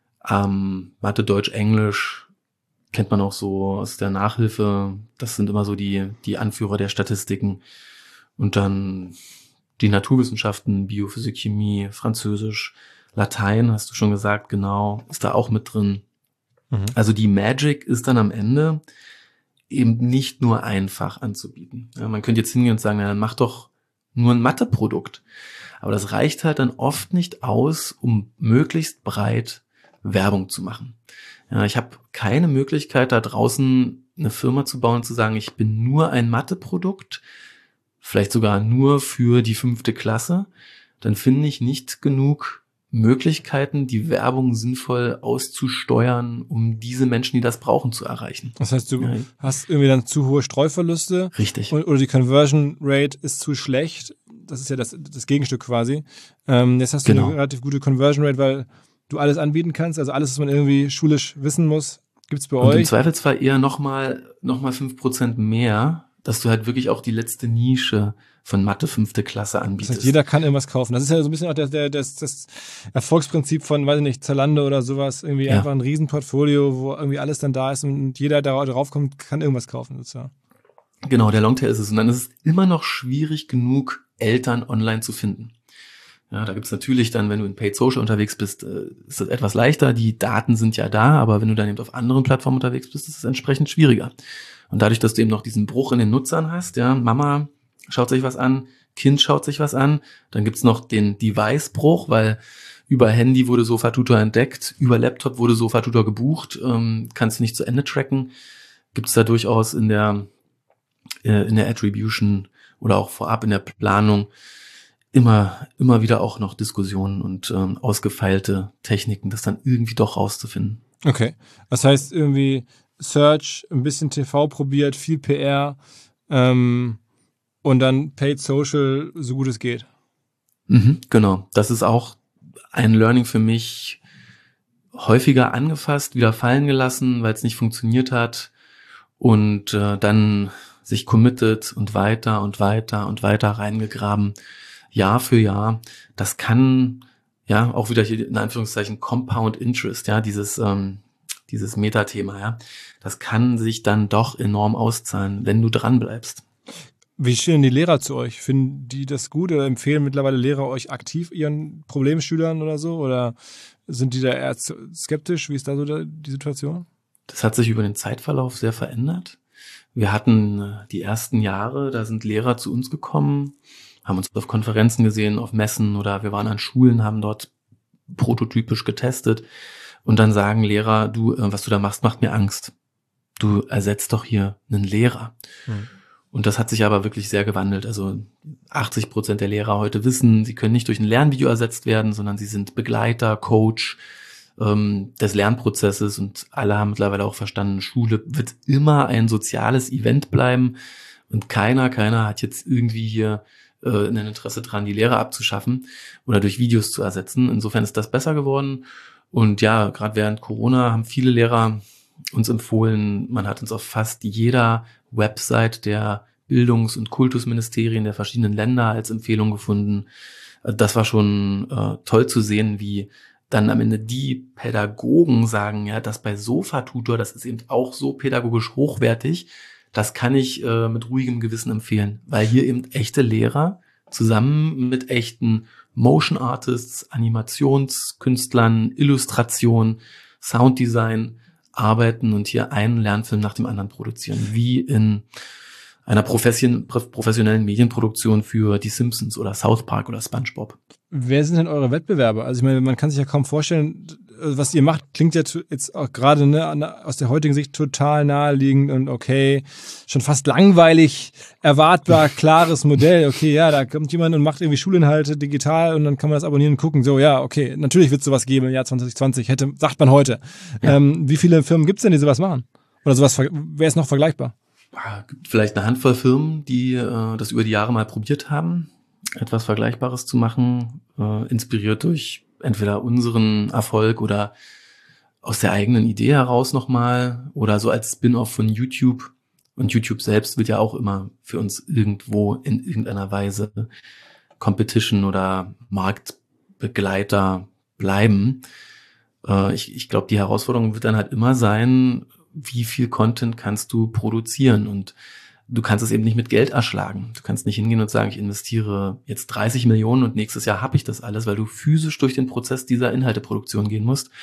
Ähm, Mathe, Deutsch, Englisch kennt man auch so aus der Nachhilfe. Das sind immer so die, die Anführer der Statistiken. Und dann die Naturwissenschaften, Biophysik, Chemie, Französisch, Latein, hast du schon gesagt, genau, ist da auch mit drin. Mhm. Also die Magic ist dann am Ende eben nicht nur einfach anzubieten. Ja, man könnte jetzt hingehen und sagen, na, dann mach doch nur ein Matheprodukt. Aber das reicht halt dann oft nicht aus, um möglichst breit Werbung zu machen. Ja, ich habe keine Möglichkeit, da draußen eine Firma zu bauen und zu sagen, ich bin nur ein Matheprodukt, vielleicht sogar nur für die fünfte Klasse. Dann finde ich nicht genug Möglichkeiten, die Werbung sinnvoll auszusteuern, um diese Menschen, die das brauchen, zu erreichen. Das heißt, du ja. hast irgendwie dann zu hohe Streuverluste. Richtig. Und, oder die Conversion Rate ist zu schlecht. Das ist ja das, das Gegenstück quasi. Ähm, jetzt hast du genau. eine relativ gute Conversion Rate, weil du alles anbieten kannst. Also alles, was man irgendwie schulisch wissen muss, gibt's bei und euch. Und im Zweifelsfall eher nochmal noch mal fünf Prozent mehr, dass du halt wirklich auch die letzte Nische von Mathe fünfte Klasse anbietest. Das heißt, jeder kann irgendwas kaufen. Das ist ja so ein bisschen auch der, der, das, das Erfolgsprinzip von, weiß ich nicht, Zalando oder sowas. Irgendwie ja. einfach ein Riesenportfolio, wo irgendwie alles dann da ist und jeder, der drauf kommt, kann irgendwas kaufen. Sozusagen. Genau, der Longtail ist es. Und dann ist es immer noch schwierig genug, Eltern online zu finden. Ja, da gibt's natürlich dann, wenn du in Paid Social unterwegs bist, ist das etwas leichter. Die Daten sind ja da, aber wenn du dann eben auf anderen Plattformen unterwegs bist, ist es entsprechend schwieriger. Und dadurch, dass du eben noch diesen Bruch in den Nutzern hast, ja, Mama schaut sich was an, Kind schaut sich was an, dann gibt's noch den Device-Bruch, weil über Handy wurde SofaTutor entdeckt, über Laptop wurde SofaTutor gebucht, ähm, kannst du nicht zu Ende tracken. Gibt's da durchaus in der äh, in der Attribution oder auch vorab in der Planung immer immer wieder auch noch Diskussionen und ähm, ausgefeilte Techniken, das dann irgendwie doch rauszufinden. Okay, das heißt irgendwie Search, ein bisschen T V probiert, viel P R ähm, und dann Paid Social, so gut es geht. Mhm, genau, das ist auch ein Learning für mich, häufiger angefasst, wieder fallen gelassen, weil es nicht funktioniert hat und äh, dann sich committed und weiter und weiter und weiter reingegraben, Jahr für Jahr. Das kann ja auch wieder hier in Anführungszeichen Compound Interest, ja, dieses ähm, dieses Metathema, ja, das kann sich dann doch enorm auszahlen, wenn du dran bleibst. Wie stehen die Lehrer zu euch? Finden die das gut oder empfehlen mittlerweile Lehrer euch aktiv ihren Problemschülern oder so? Oder sind die da eher skeptisch? Wie ist da so die Situation? Das hat sich über den Zeitverlauf sehr verändert. Wir hatten die ersten Jahre, da sind Lehrer zu uns gekommen, haben uns auf Konferenzen gesehen, auf Messen oder wir waren an Schulen, haben dort prototypisch getestet. Und dann sagen Lehrer, du, was du da machst, macht mir Angst. Du ersetzt doch hier einen Lehrer. Hm. Und das hat sich aber wirklich sehr gewandelt. Also achtzig Prozent der Lehrer heute wissen, sie können nicht durch ein Lernvideo ersetzt werden, sondern sie sind Begleiter, Coach ähm, des Lernprozesses. Und alle haben mittlerweile auch verstanden, Schule wird immer ein soziales Event bleiben. Und keiner, keiner hat jetzt irgendwie hier äh, ein Interesse dran, die Lehrer abzuschaffen oder durch Videos zu ersetzen. Insofern ist das besser geworden. Und ja, gerade während Corona haben viele Lehrer uns empfohlen, man hat uns auf fast jeder Website der Bildungs- und Kultusministerien der verschiedenen Länder als Empfehlung gefunden. Das war schon äh, toll zu sehen, wie dann am Ende die Pädagogen sagen, ja, das bei SofaTutor, das ist eben auch so pädagogisch hochwertig, das kann ich äh, mit ruhigem Gewissen empfehlen, weil hier eben echte Lehrer zusammen mit echten Motion Artists, Animationskünstlern, Illustration, Sounddesign arbeiten und hier einen Lernfilm nach dem anderen produzieren, wie in einer profession- professionellen Medienproduktion für die Simpsons oder South Park oder SpongeBob. Wer sind denn eure Wettbewerber? Also ich meine, man kann sich ja kaum vorstellen, was ihr macht, klingt ja jetzt auch gerade ne, aus der heutigen Sicht total naheliegend und okay, schon fast langweilig, erwartbar, klares Modell. Okay, ja, da kommt jemand und macht irgendwie Schulinhalte digital und dann kann man das abonnieren und gucken. So, ja, okay, natürlich wird es sowas geben im Jahr zwanzig zwanzig, hätte, sagt man heute. Ja. Ähm, wie viele Firmen gibt es denn, die sowas machen? Oder sowas, wer ist noch vergleichbar? Es gibt vielleicht eine Handvoll Firmen, die äh, das über die Jahre mal probiert haben, etwas Vergleichbares zu machen, äh, inspiriert durch entweder unseren Erfolg oder aus der eigenen Idee heraus nochmal oder so als Spin-off von YouTube. Und YouTube selbst wird ja auch immer für uns irgendwo in irgendeiner Weise Competition oder Marktbegleiter bleiben. Äh, ich ich glaube, die Herausforderung wird dann halt immer sein, wie viel Content kannst du produzieren? Und du kannst es eben nicht mit Geld erschlagen. Du kannst nicht hingehen und sagen, ich investiere jetzt dreißig Millionen und nächstes Jahr habe ich das alles, weil du physisch durch den Prozess dieser Inhalteproduktion gehen musst.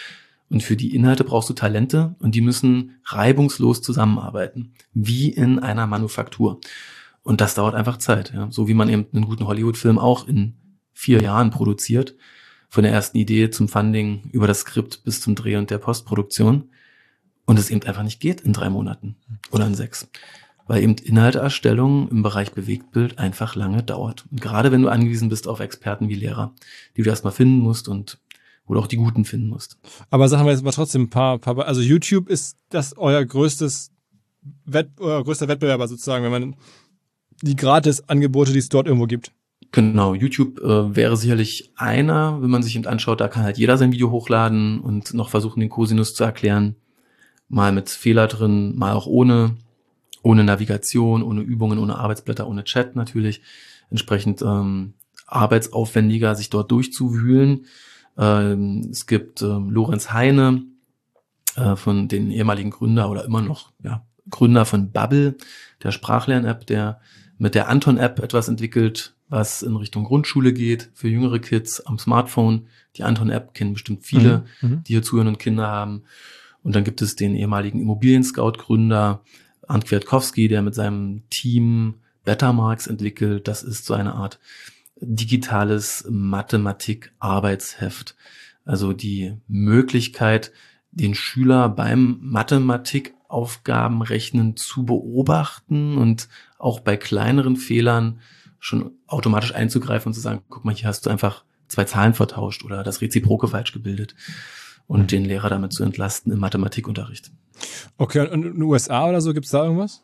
Und für die Inhalte brauchst du Talente und die müssen reibungslos zusammenarbeiten, wie in einer Manufaktur. Und das dauert einfach Zeit, ja. So wie man eben einen guten Hollywood-Film auch in vier Jahren produziert, von der ersten Idee zum Funding über das Skript bis zum Dreh und der Postproduktion. Und es eben einfach nicht geht in drei Monaten oder in sechs. Weil eben Inhalteerstellung im Bereich Bewegtbild einfach lange dauert. Und gerade wenn du angewiesen bist auf Experten wie Lehrer, die du erstmal finden musst und wo du auch die Guten finden musst. Aber sagen wir jetzt mal trotzdem ein paar, paar, also YouTube ist das euer größtes, Wett, euer größter Wettbewerber sozusagen, wenn man die Gratis-Angebote, die es dort irgendwo gibt. Genau, YouTube äh, wäre sicherlich einer, wenn man sich eben anschaut, da kann halt jeder sein Video hochladen und noch versuchen, den Cosinus zu erklären. Mal mit Fehler drin, mal auch ohne, ohne Navigation, ohne Übungen, ohne Arbeitsblätter, ohne Chat natürlich. Entsprechend ähm, arbeitsaufwendiger, sich dort durchzuwühlen. Ähm, es gibt ähm, Lorenz Heine, äh, von den ehemaligen Gründer oder immer noch ja, Gründer von Babbel, der Sprachlern-App, der mit der Anton-App etwas entwickelt, was in Richtung Grundschule geht, für jüngere Kids am Smartphone. Die Anton-App kennen bestimmt viele, mhm. die hier zuhören und Kinder haben. Und dann gibt es den ehemaligen Immobilien-Scout-Gründer Arndt Kwiatkowski, der mit seinem Team Bettermarks entwickelt. Das ist so eine Art digitales Mathematik-Arbeitsheft. Also die Möglichkeit, den Schüler beim Mathematikaufgabenrechnen zu beobachten und auch bei kleineren Fehlern schon automatisch einzugreifen und zu sagen, guck mal, hier hast du einfach zwei Zahlen vertauscht oder das Reziproke falsch gebildet und mhm. den Lehrer damit zu entlasten im Mathematikunterricht. Okay, und in den U S A oder so, gibt's da irgendwas?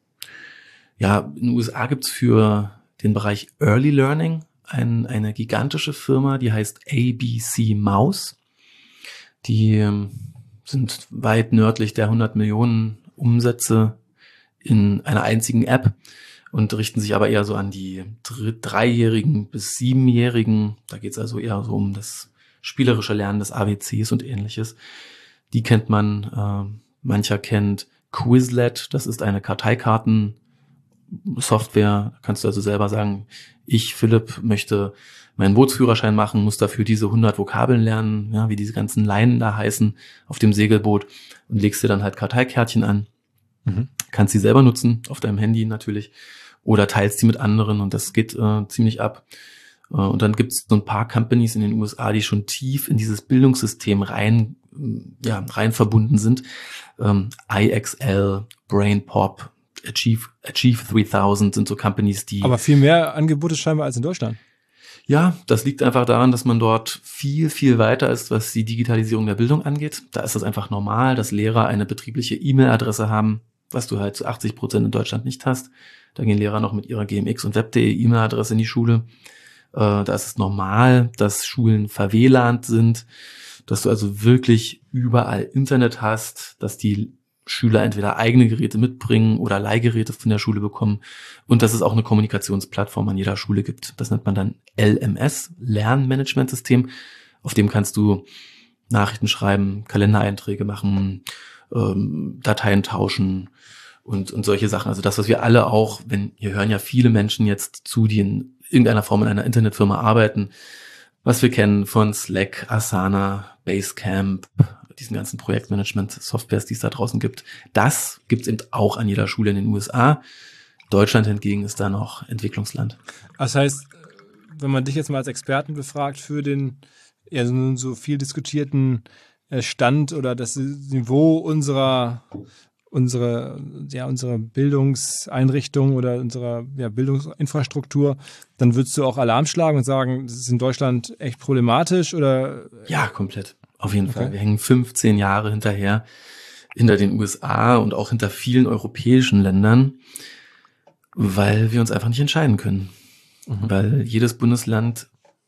Ja, in den U S A gibt's für den Bereich Early Learning ein, eine gigantische Firma, die heißt A B C Mouse. Die ähm, sind weit nördlich der hundert Millionen Umsätze in einer einzigen App und richten sich aber eher so an die Dreijährigen bis Siebenjährigen. Da geht es also eher so um das spielerische Lernen des A B Cs und ähnliches. Die kennt man, äh, mancher kennt Quizlet, das ist eine Karteikarten-Software. Da kannst du also selber sagen, ich, Philipp, möchte meinen Bootsführerschein machen, muss dafür diese hundert Vokabeln lernen, ja, wie diese ganzen Leinen da heißen auf dem Segelboot und legst dir dann halt Karteikärtchen an. Mhm. Kannst sie selber nutzen, auf deinem Handy natürlich, oder teilst die mit anderen und das geht äh, ziemlich ab. Äh, und dann gibt es so ein paar Companies in den U S A, die schon tief in dieses Bildungssystem rein, ja, rein verbunden sind. Ähm, I X L, BrainPop, Achieve, Achieve dreitausend sind so Companies, die... Aber viel mehr Angebote scheinbar als in Deutschland. Ja, das liegt einfach daran, dass man dort viel, viel weiter ist, was die Digitalisierung der Bildung angeht. Da ist es einfach normal, dass Lehrer eine betriebliche E-Mail-Adresse haben, was du halt zu achtzig Prozent in Deutschland nicht hast. Da gehen Lehrer noch mit ihrer G M X und Web.de E-Mail-Adresse in die Schule. Äh, da ist es normal, dass Schulen verwählant sind, dass du also wirklich überall Internet hast, dass die Schüler entweder eigene Geräte mitbringen oder Leihgeräte von der Schule bekommen und dass es auch eine Kommunikationsplattform an jeder Schule gibt. Das nennt man dann L M S, Lernmanagementsystem. Auf dem kannst du Nachrichten schreiben, Kalendereinträge machen, ähm, Dateien tauschen und, und solche Sachen. Also das, was wir alle auch, wenn hier hören ja viele Menschen jetzt zu, die in irgendeiner Form in einer Internetfirma arbeiten, was wir kennen von Slack, Asana, Basecamp, diesen ganzen Projektmanagement-Softwares, die es da draußen gibt. Das gibt es eben auch an jeder Schule in den U S A. Deutschland hingegen ist da noch Entwicklungsland. Das heißt, wenn man dich jetzt mal als Experten befragt für den ja, so, so viel diskutierten Stand oder das Niveau unserer unsere ja unsere Bildungseinrichtung oder unserer ja, Bildungsinfrastruktur, dann würdest du auch Alarm schlagen und sagen, das ist in Deutschland echt problematisch oder? Ja, komplett. Auf jeden okay. Fall. Wir hängen fünfzehn Jahre hinterher, hinter den U S A und auch hinter vielen europäischen Ländern, weil wir uns einfach nicht entscheiden können. Mhm. Weil jedes Bundesland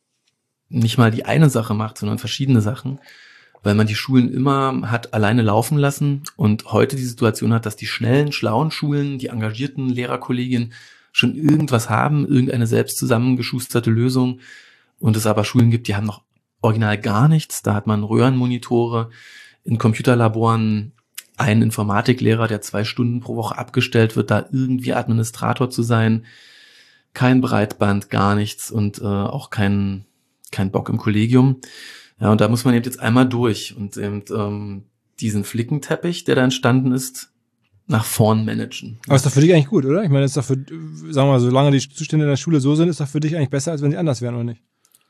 nicht mal die eine Sache macht, sondern verschiedene Sachen, weil man die Schulen immer hat alleine laufen lassen und heute die Situation hat, dass die schnellen, schlauen Schulen, die engagierten Lehrerkollegien schon irgendwas haben, irgendeine selbst zusammengeschusterte Lösung und es aber Schulen gibt, die haben noch original gar nichts. Da hat man Röhrenmonitore in Computerlaboren, einen Informatiklehrer, der zwei Stunden pro Woche abgestellt wird, da irgendwie Administrator zu sein, kein Breitband, gar nichts und äh, auch kein kein Bock im Kollegium. Ja, und da muss man eben jetzt einmal durch und eben ähm, diesen Flickenteppich, der da entstanden ist, nach vorn managen. Aber ist doch für dich eigentlich gut, oder? Ich meine, ist doch für, sagen wir mal, solange die Zustände in der Schule so sind, ist doch für dich eigentlich besser, als wenn sie anders wären, oder nicht?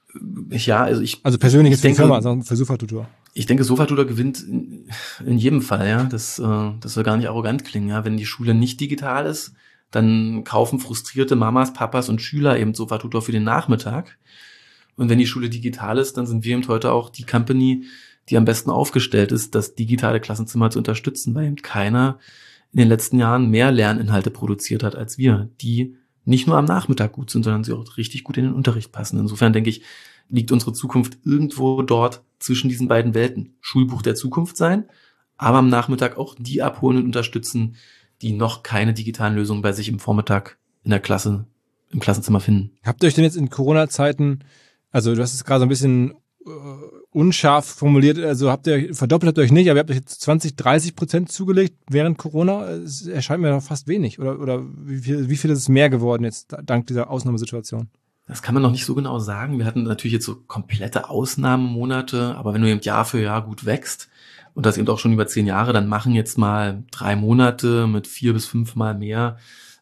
Ja, also ich... Also persönlich ist für die denke, Firma, also für Sofatutor. Ich denke, Sofatutor gewinnt in, in jedem Fall, ja. Das, äh, das soll gar nicht arrogant klingen, ja. Wenn die Schule nicht digital ist, dann kaufen frustrierte Mamas, Papas und Schüler eben Sofatutor für den Nachmittag. Und wenn die Schule digital ist, dann sind wir eben heute auch die Company, die am besten aufgestellt ist, das digitale Klassenzimmer zu unterstützen, weil eben keiner in den letzten Jahren mehr Lerninhalte produziert hat als wir, die nicht nur am Nachmittag gut sind, sondern sie auch richtig gut in den Unterricht passen. Insofern denke ich, liegt unsere Zukunft irgendwo dort zwischen diesen beiden Welten. Schulbuch der Zukunft sein, aber am Nachmittag auch die abholen und unterstützen, die noch keine digitalen Lösungen bei sich im Vormittag in der Klasse, im Klassenzimmer finden. Habt ihr euch denn jetzt in Corona-Zeiten, also du hast es gerade so ein bisschen äh, unscharf formuliert, also habt ihr, verdoppelt habt ihr euch nicht, aber ihr habt euch jetzt zwanzig, dreißig Prozent zugelegt während Corona? Es erscheint mir doch fast wenig. Oder, oder wie viel, wie viel ist es mehr geworden jetzt dank dieser Ausnahmesituation? Das kann man noch nicht so genau sagen. Wir hatten natürlich jetzt so komplette Ausnahmemonate, aber wenn du eben Jahr für Jahr gut wächst und das eben auch schon über zehn Jahre, dann machen jetzt mal drei Monate mit vier bis fünf Mal mehr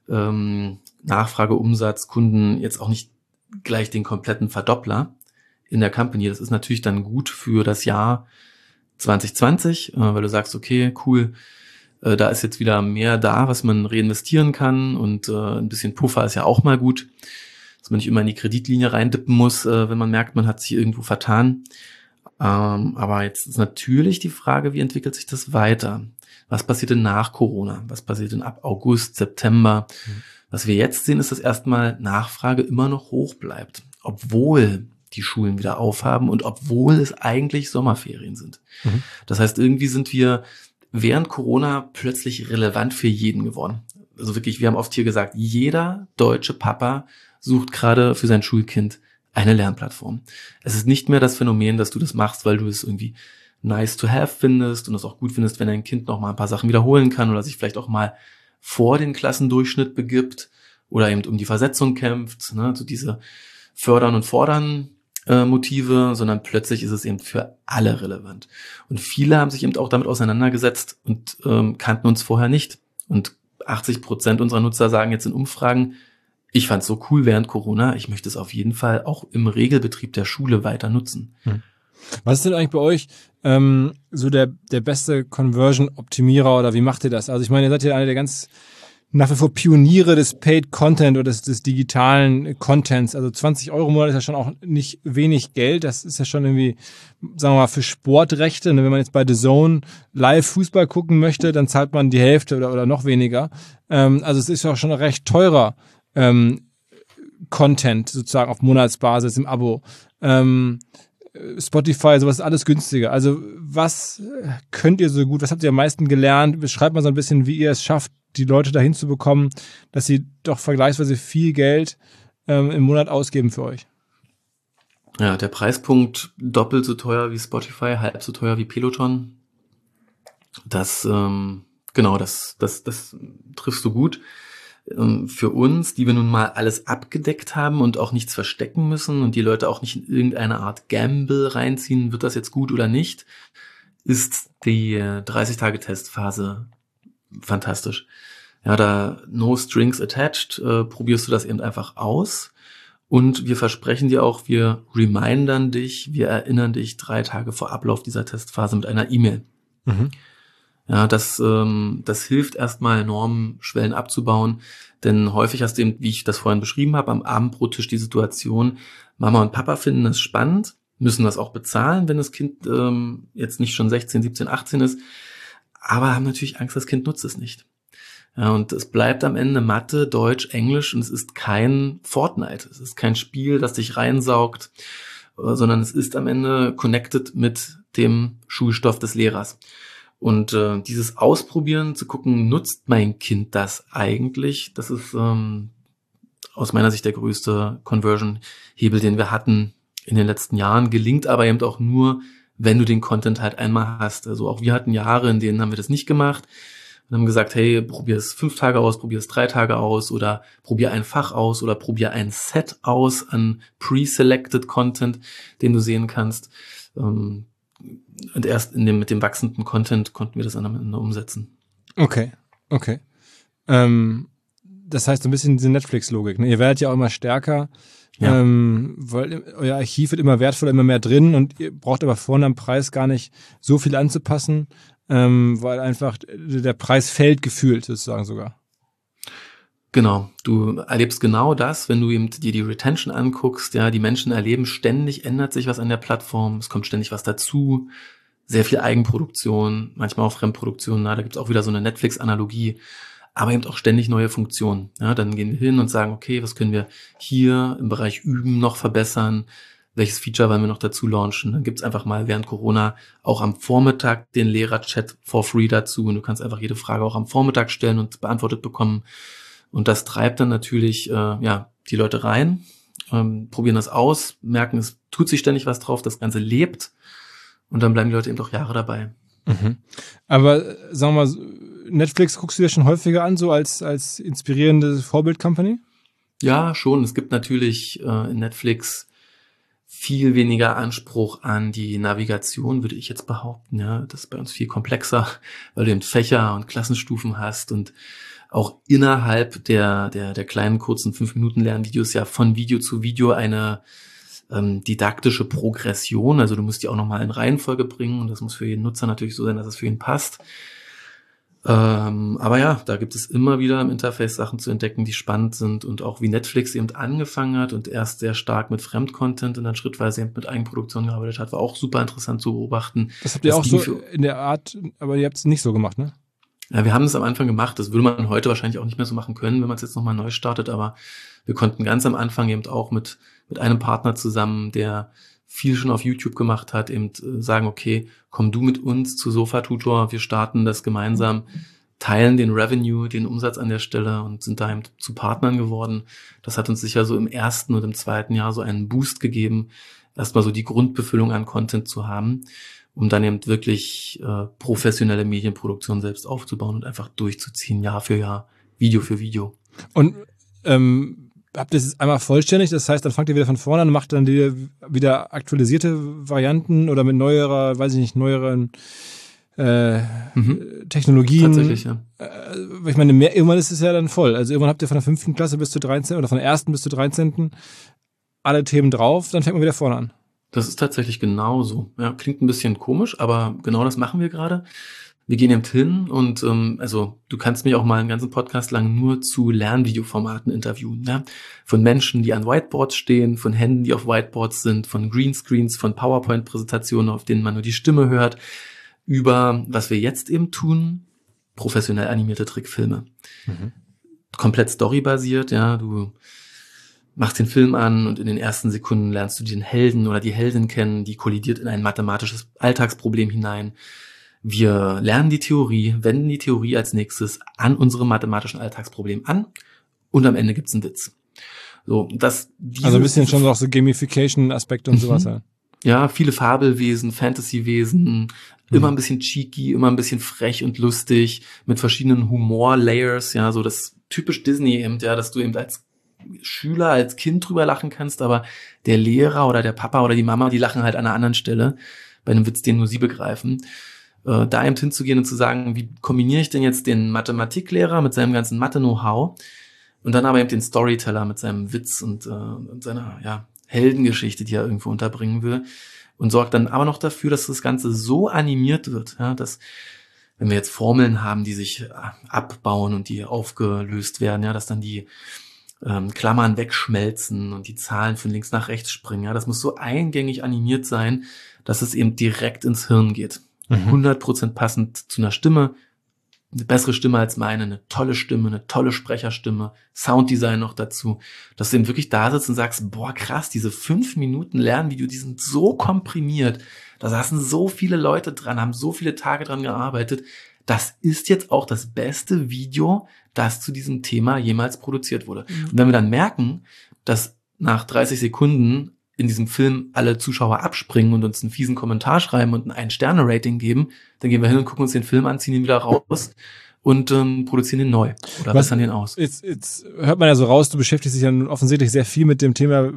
ähm, Nachfrageumsatz, Kunden jetzt auch nicht gleich den kompletten Verdoppler in der Company. Das ist natürlich dann gut für das Jahr zwanzig zwanzig, äh, weil du sagst, okay, cool, äh, da ist jetzt wieder mehr da, was man reinvestieren kann und äh, ein bisschen Puffer ist ja auch mal gut, dass man nicht immer in die Kreditlinie reindippen muss, äh, wenn man merkt, man hat sich irgendwo vertan. Ähm, aber jetzt ist natürlich die Frage, wie entwickelt sich das weiter? Was passiert denn nach Corona? Was passiert denn ab August, September? Mhm. Was wir jetzt sehen, ist, dass erstmal Nachfrage immer noch hoch bleibt, obwohl die Schulen wieder aufhaben und obwohl es eigentlich Sommerferien sind. Mhm. Das heißt, irgendwie sind wir während Corona plötzlich relevant für jeden geworden. Also wirklich, wir haben oft hier gesagt, jeder deutsche Papa sucht gerade für sein Schulkind eine Lernplattform. Es ist nicht mehr das Phänomen, dass du das machst, weil du es irgendwie nice to have findest und es auch gut findest, wenn dein Kind noch mal ein paar Sachen wiederholen kann oder sich vielleicht auch mal vor den Klassendurchschnitt begibt oder eben um die Versetzung kämpft, ne, so diese Fördern und Fordern äh, Motive, sondern plötzlich ist es eben für alle relevant. Und viele haben sich eben auch damit auseinandergesetzt und ähm, kannten uns vorher nicht. Und achtzig Prozent unserer Nutzer sagen jetzt in Umfragen, ich fand es so cool während Corona, ich möchte es auf jeden Fall auch im Regelbetrieb der Schule weiter nutzen. Hm. Was ist denn eigentlich bei euch ähm, so der der beste Conversion-Optimierer oder wie macht ihr das? Also ich meine, ihr seid ja einer der ganz nach wie vor Pioniere des Paid Content oder des, des digitalen Contents. Also zwanzig Euro im Monat ist ja schon auch nicht wenig Geld. Das ist ja schon irgendwie, sagen wir mal, für Sportrechte. Wenn man jetzt bei The Zone live Fußball gucken möchte, dann zahlt man die Hälfte oder, oder noch weniger. Ähm, also es ist ja auch schon recht teurer ähm, Content sozusagen auf Monatsbasis im Abo. Ähm, Spotify, sowas ist alles günstiger. Also was könnt ihr so gut, was habt ihr am meisten gelernt? Beschreibt mal so ein bisschen, wie ihr es schafft, die Leute dahin zu bekommen, dass sie doch vergleichsweise viel Geld ähm, im Monat ausgeben für euch. Ja, der Preispunkt doppelt so teuer wie Spotify, halb so teuer wie Peloton. Das, ähm, genau, das, das, das triffst du gut. Ähm, für uns, die wir nun mal alles abgedeckt haben und auch nichts verstecken müssen und die Leute auch nicht in irgendeine Art Gamble reinziehen, wird das jetzt gut oder nicht, ist die dreißig-Tage-Testphase fantastisch. Ja, da no strings attached, äh, probierst du das eben einfach aus und wir versprechen dir auch, wir remindern dich, wir erinnern dich drei Tage vor Ablauf dieser Testphase mit einer E-Mail. Mhm. Ja, das, ähm, das hilft erstmal enorm, Schwellen abzubauen, denn häufig hast du eben, wie ich das vorhin beschrieben habe, am Abendbrottisch die Situation, Mama und Papa finden es spannend, müssen das auch bezahlen, wenn das Kind ähm, jetzt nicht schon sechzehn, siebzehn, achtzehn ist, aber haben natürlich Angst, das Kind nutzt es nicht. Ja, und es bleibt am Ende Mathe, Deutsch, Englisch und es ist kein Fortnite. Es ist kein Spiel, das dich reinsaugt, sondern es ist am Ende connected mit dem Schulstoff des Lehrers. Und äh, dieses Ausprobieren, zu gucken, nutzt mein Kind das eigentlich, das ist ähm, aus meiner Sicht der größte Conversion-Hebel, den wir hatten in den letzten Jahren, gelingt aber eben auch nur, wenn du den Content halt einmal hast. Also auch wir hatten Jahre, in denen haben wir das nicht gemacht und haben gesagt, hey, probier es fünf Tage aus, probier es drei Tage aus oder probier ein Fach aus oder probier ein Set aus an pre-selected Content, den du sehen kannst. Und erst in dem, mit dem wachsenden Content konnten wir das dann am Ende umsetzen. Okay, okay. Ähm, das heißt so ein bisschen diese Netflix-Logik, ne? Ihr werdet ja auch immer stärker. Ja. Ähm, weil euer Archiv wird immer wertvoller, immer mehr drin und ihr braucht aber vorne am Preis gar nicht so viel anzupassen, ähm, weil einfach der Preis fällt gefühlt sozusagen sogar. Genau, du erlebst genau das, wenn du eben dir die Retention anguckst, ja, die Menschen erleben ständig, ändert sich was an der Plattform, es kommt ständig was dazu, sehr viel Eigenproduktion, manchmal auch Fremdproduktion, na, da gibt's auch wieder so eine Netflix-Analogie, aber eben auch ständig neue Funktionen. Ja, dann gehen wir hin und sagen, okay, was können wir hier im Bereich Üben noch verbessern? Welches Feature wollen wir noch dazu launchen? Dann gibt's einfach mal während Corona auch am Vormittag den Lehrer-Chat for free dazu. Und du kannst einfach jede Frage auch am Vormittag stellen und beantwortet bekommen. Und das treibt dann natürlich äh, ja die Leute rein, ähm, probieren das aus, merken, es tut sich ständig was drauf, das Ganze lebt. Und dann bleiben die Leute eben doch Jahre dabei. Mhm. Aber sagen wir mal, Netflix guckst du dir schon häufiger an, so als als inspirierende Vorbild-Company? Ja, schon. Es gibt natürlich äh, in Netflix viel weniger Anspruch an die Navigation, würde ich jetzt behaupten. Ja, das ist bei uns viel komplexer, weil du eben Fächer und Klassenstufen hast und auch innerhalb der der der kleinen kurzen fünf Minuten Lernvideos ja von Video zu Video eine ähm, didaktische Progression. Also du musst die auch nochmal in Reihenfolge bringen und das muss für jeden Nutzer natürlich so sein, dass es für ihn passt. Ähm, aber ja, da gibt es immer wieder im Interface Sachen zu entdecken, die spannend sind und auch wie Netflix eben angefangen hat und erst sehr stark mit Fremdcontent und dann schrittweise eben mit Eigenproduktion gearbeitet hat, war auch super interessant zu beobachten. Das habt ihr das auch so in der Art, aber ihr habt es nicht so gemacht, ne? Ja, wir haben es am Anfang gemacht, das würde man heute wahrscheinlich auch nicht mehr so machen können, wenn man es jetzt nochmal neu startet, aber wir konnten ganz am Anfang eben auch mit mit einem Partner zusammen, der viel schon auf YouTube gemacht hat, eben sagen, okay, komm du mit uns zu Sofatutor, wir starten das gemeinsam, teilen den Revenue, den Umsatz an der Stelle und sind da eben zu Partnern geworden. Das hat uns sicher so im ersten und im zweiten Jahr so einen Boost gegeben, erstmal so die Grundbefüllung an Content zu haben, um dann eben wirklich äh, professionelle Medienproduktion selbst aufzubauen und einfach durchzuziehen, Jahr für Jahr, Video für Video. Und ähm habt ihr es einmal vollständig, das heißt, dann fangt ihr wieder von vorne an und macht dann die, wieder aktualisierte Varianten oder mit neuerer, weiß ich nicht, neueren äh, mhm. Technologien. Tatsächlich, ja. Äh, ich meine, mehr, irgendwann ist es ja dann voll. Also irgendwann habt ihr von der fünften Klasse bis zur dreizehnten oder von der ersten bis zur dreizehnten alle Themen drauf, dann fängt man wieder vorne an. Das ist tatsächlich genauso. Ja, klingt ein bisschen komisch, aber genau das machen wir gerade. Wir gehen eben hin und ähm, also du kannst mich auch mal einen ganzen Podcast lang nur zu Lernvideoformaten interviewen. Ja? Von Menschen, die an Whiteboards stehen, von Händen, die auf Whiteboards sind, von Greenscreens, von PowerPoint-Präsentationen, auf denen man nur die Stimme hört, über, was wir jetzt eben tun, professionell animierte Trickfilme. Mhm. Komplett storybasiert, ja, du machst den Film an und in den ersten Sekunden lernst du den Helden oder die Heldin kennen, die kollidiert in ein mathematisches Alltagsproblem hinein. Wir lernen die Theorie, wenden die Theorie als nächstes an unserem mathematischen Alltagsproblem an und am Ende gibt's einen Witz. So, das, diese, also ein bisschen schon auch so Gamification-Aspekte und sowas. Ja. Ja, viele Fabelwesen, Fantasywesen, mhm. immer ein bisschen cheeky, immer ein bisschen frech und lustig, mit verschiedenen Humor-Layers, ja, so das typisch Disney eben, ja, dass du eben als Schüler, als Kind drüber lachen kannst, aber der Lehrer oder der Papa oder die Mama, die lachen halt an einer anderen Stelle, bei einem Witz, den nur sie begreifen. Äh, da eben hinzugehen und zu sagen, wie kombiniere ich denn jetzt den Mathematiklehrer mit seinem ganzen Mathe-Know-how und dann aber eben den Storyteller mit seinem Witz und, äh, und seiner ja, Heldengeschichte, die er irgendwo unterbringen will und sorgt dann aber noch dafür, dass das Ganze so animiert wird, ja, dass wenn wir jetzt Formeln haben, die sich abbauen und die aufgelöst werden, ja, dass dann die ähm, Klammern wegschmelzen und die Zahlen von links nach rechts springen, ja, das muss so eingängig animiert sein, dass es eben direkt ins Hirn geht. hundert Prozent passend zu einer Stimme, eine bessere Stimme als meine, eine tolle Stimme, eine tolle Sprecherstimme, Sounddesign noch dazu, dass du eben wirklich da sitzt und sagst, boah krass, diese fünf Minuten Lernvideo, die sind so komprimiert, da saßen so viele Leute dran, haben so viele Tage dran gearbeitet, das ist jetzt auch das beste Video, das zu diesem Thema jemals produziert wurde. Mhm. Und wenn wir dann merken, dass nach dreißig Sekunden in diesem Film alle Zuschauer abspringen und uns einen fiesen Kommentar schreiben und ein Ein-Sterne-Rating geben, dann gehen wir hin und gucken uns den Film an, ziehen ihn wieder raus und ähm, produzieren den neu oder bessern den aus. Jetzt, jetzt hört man ja so raus, du beschäftigst dich ja nun offensichtlich sehr viel mit dem Thema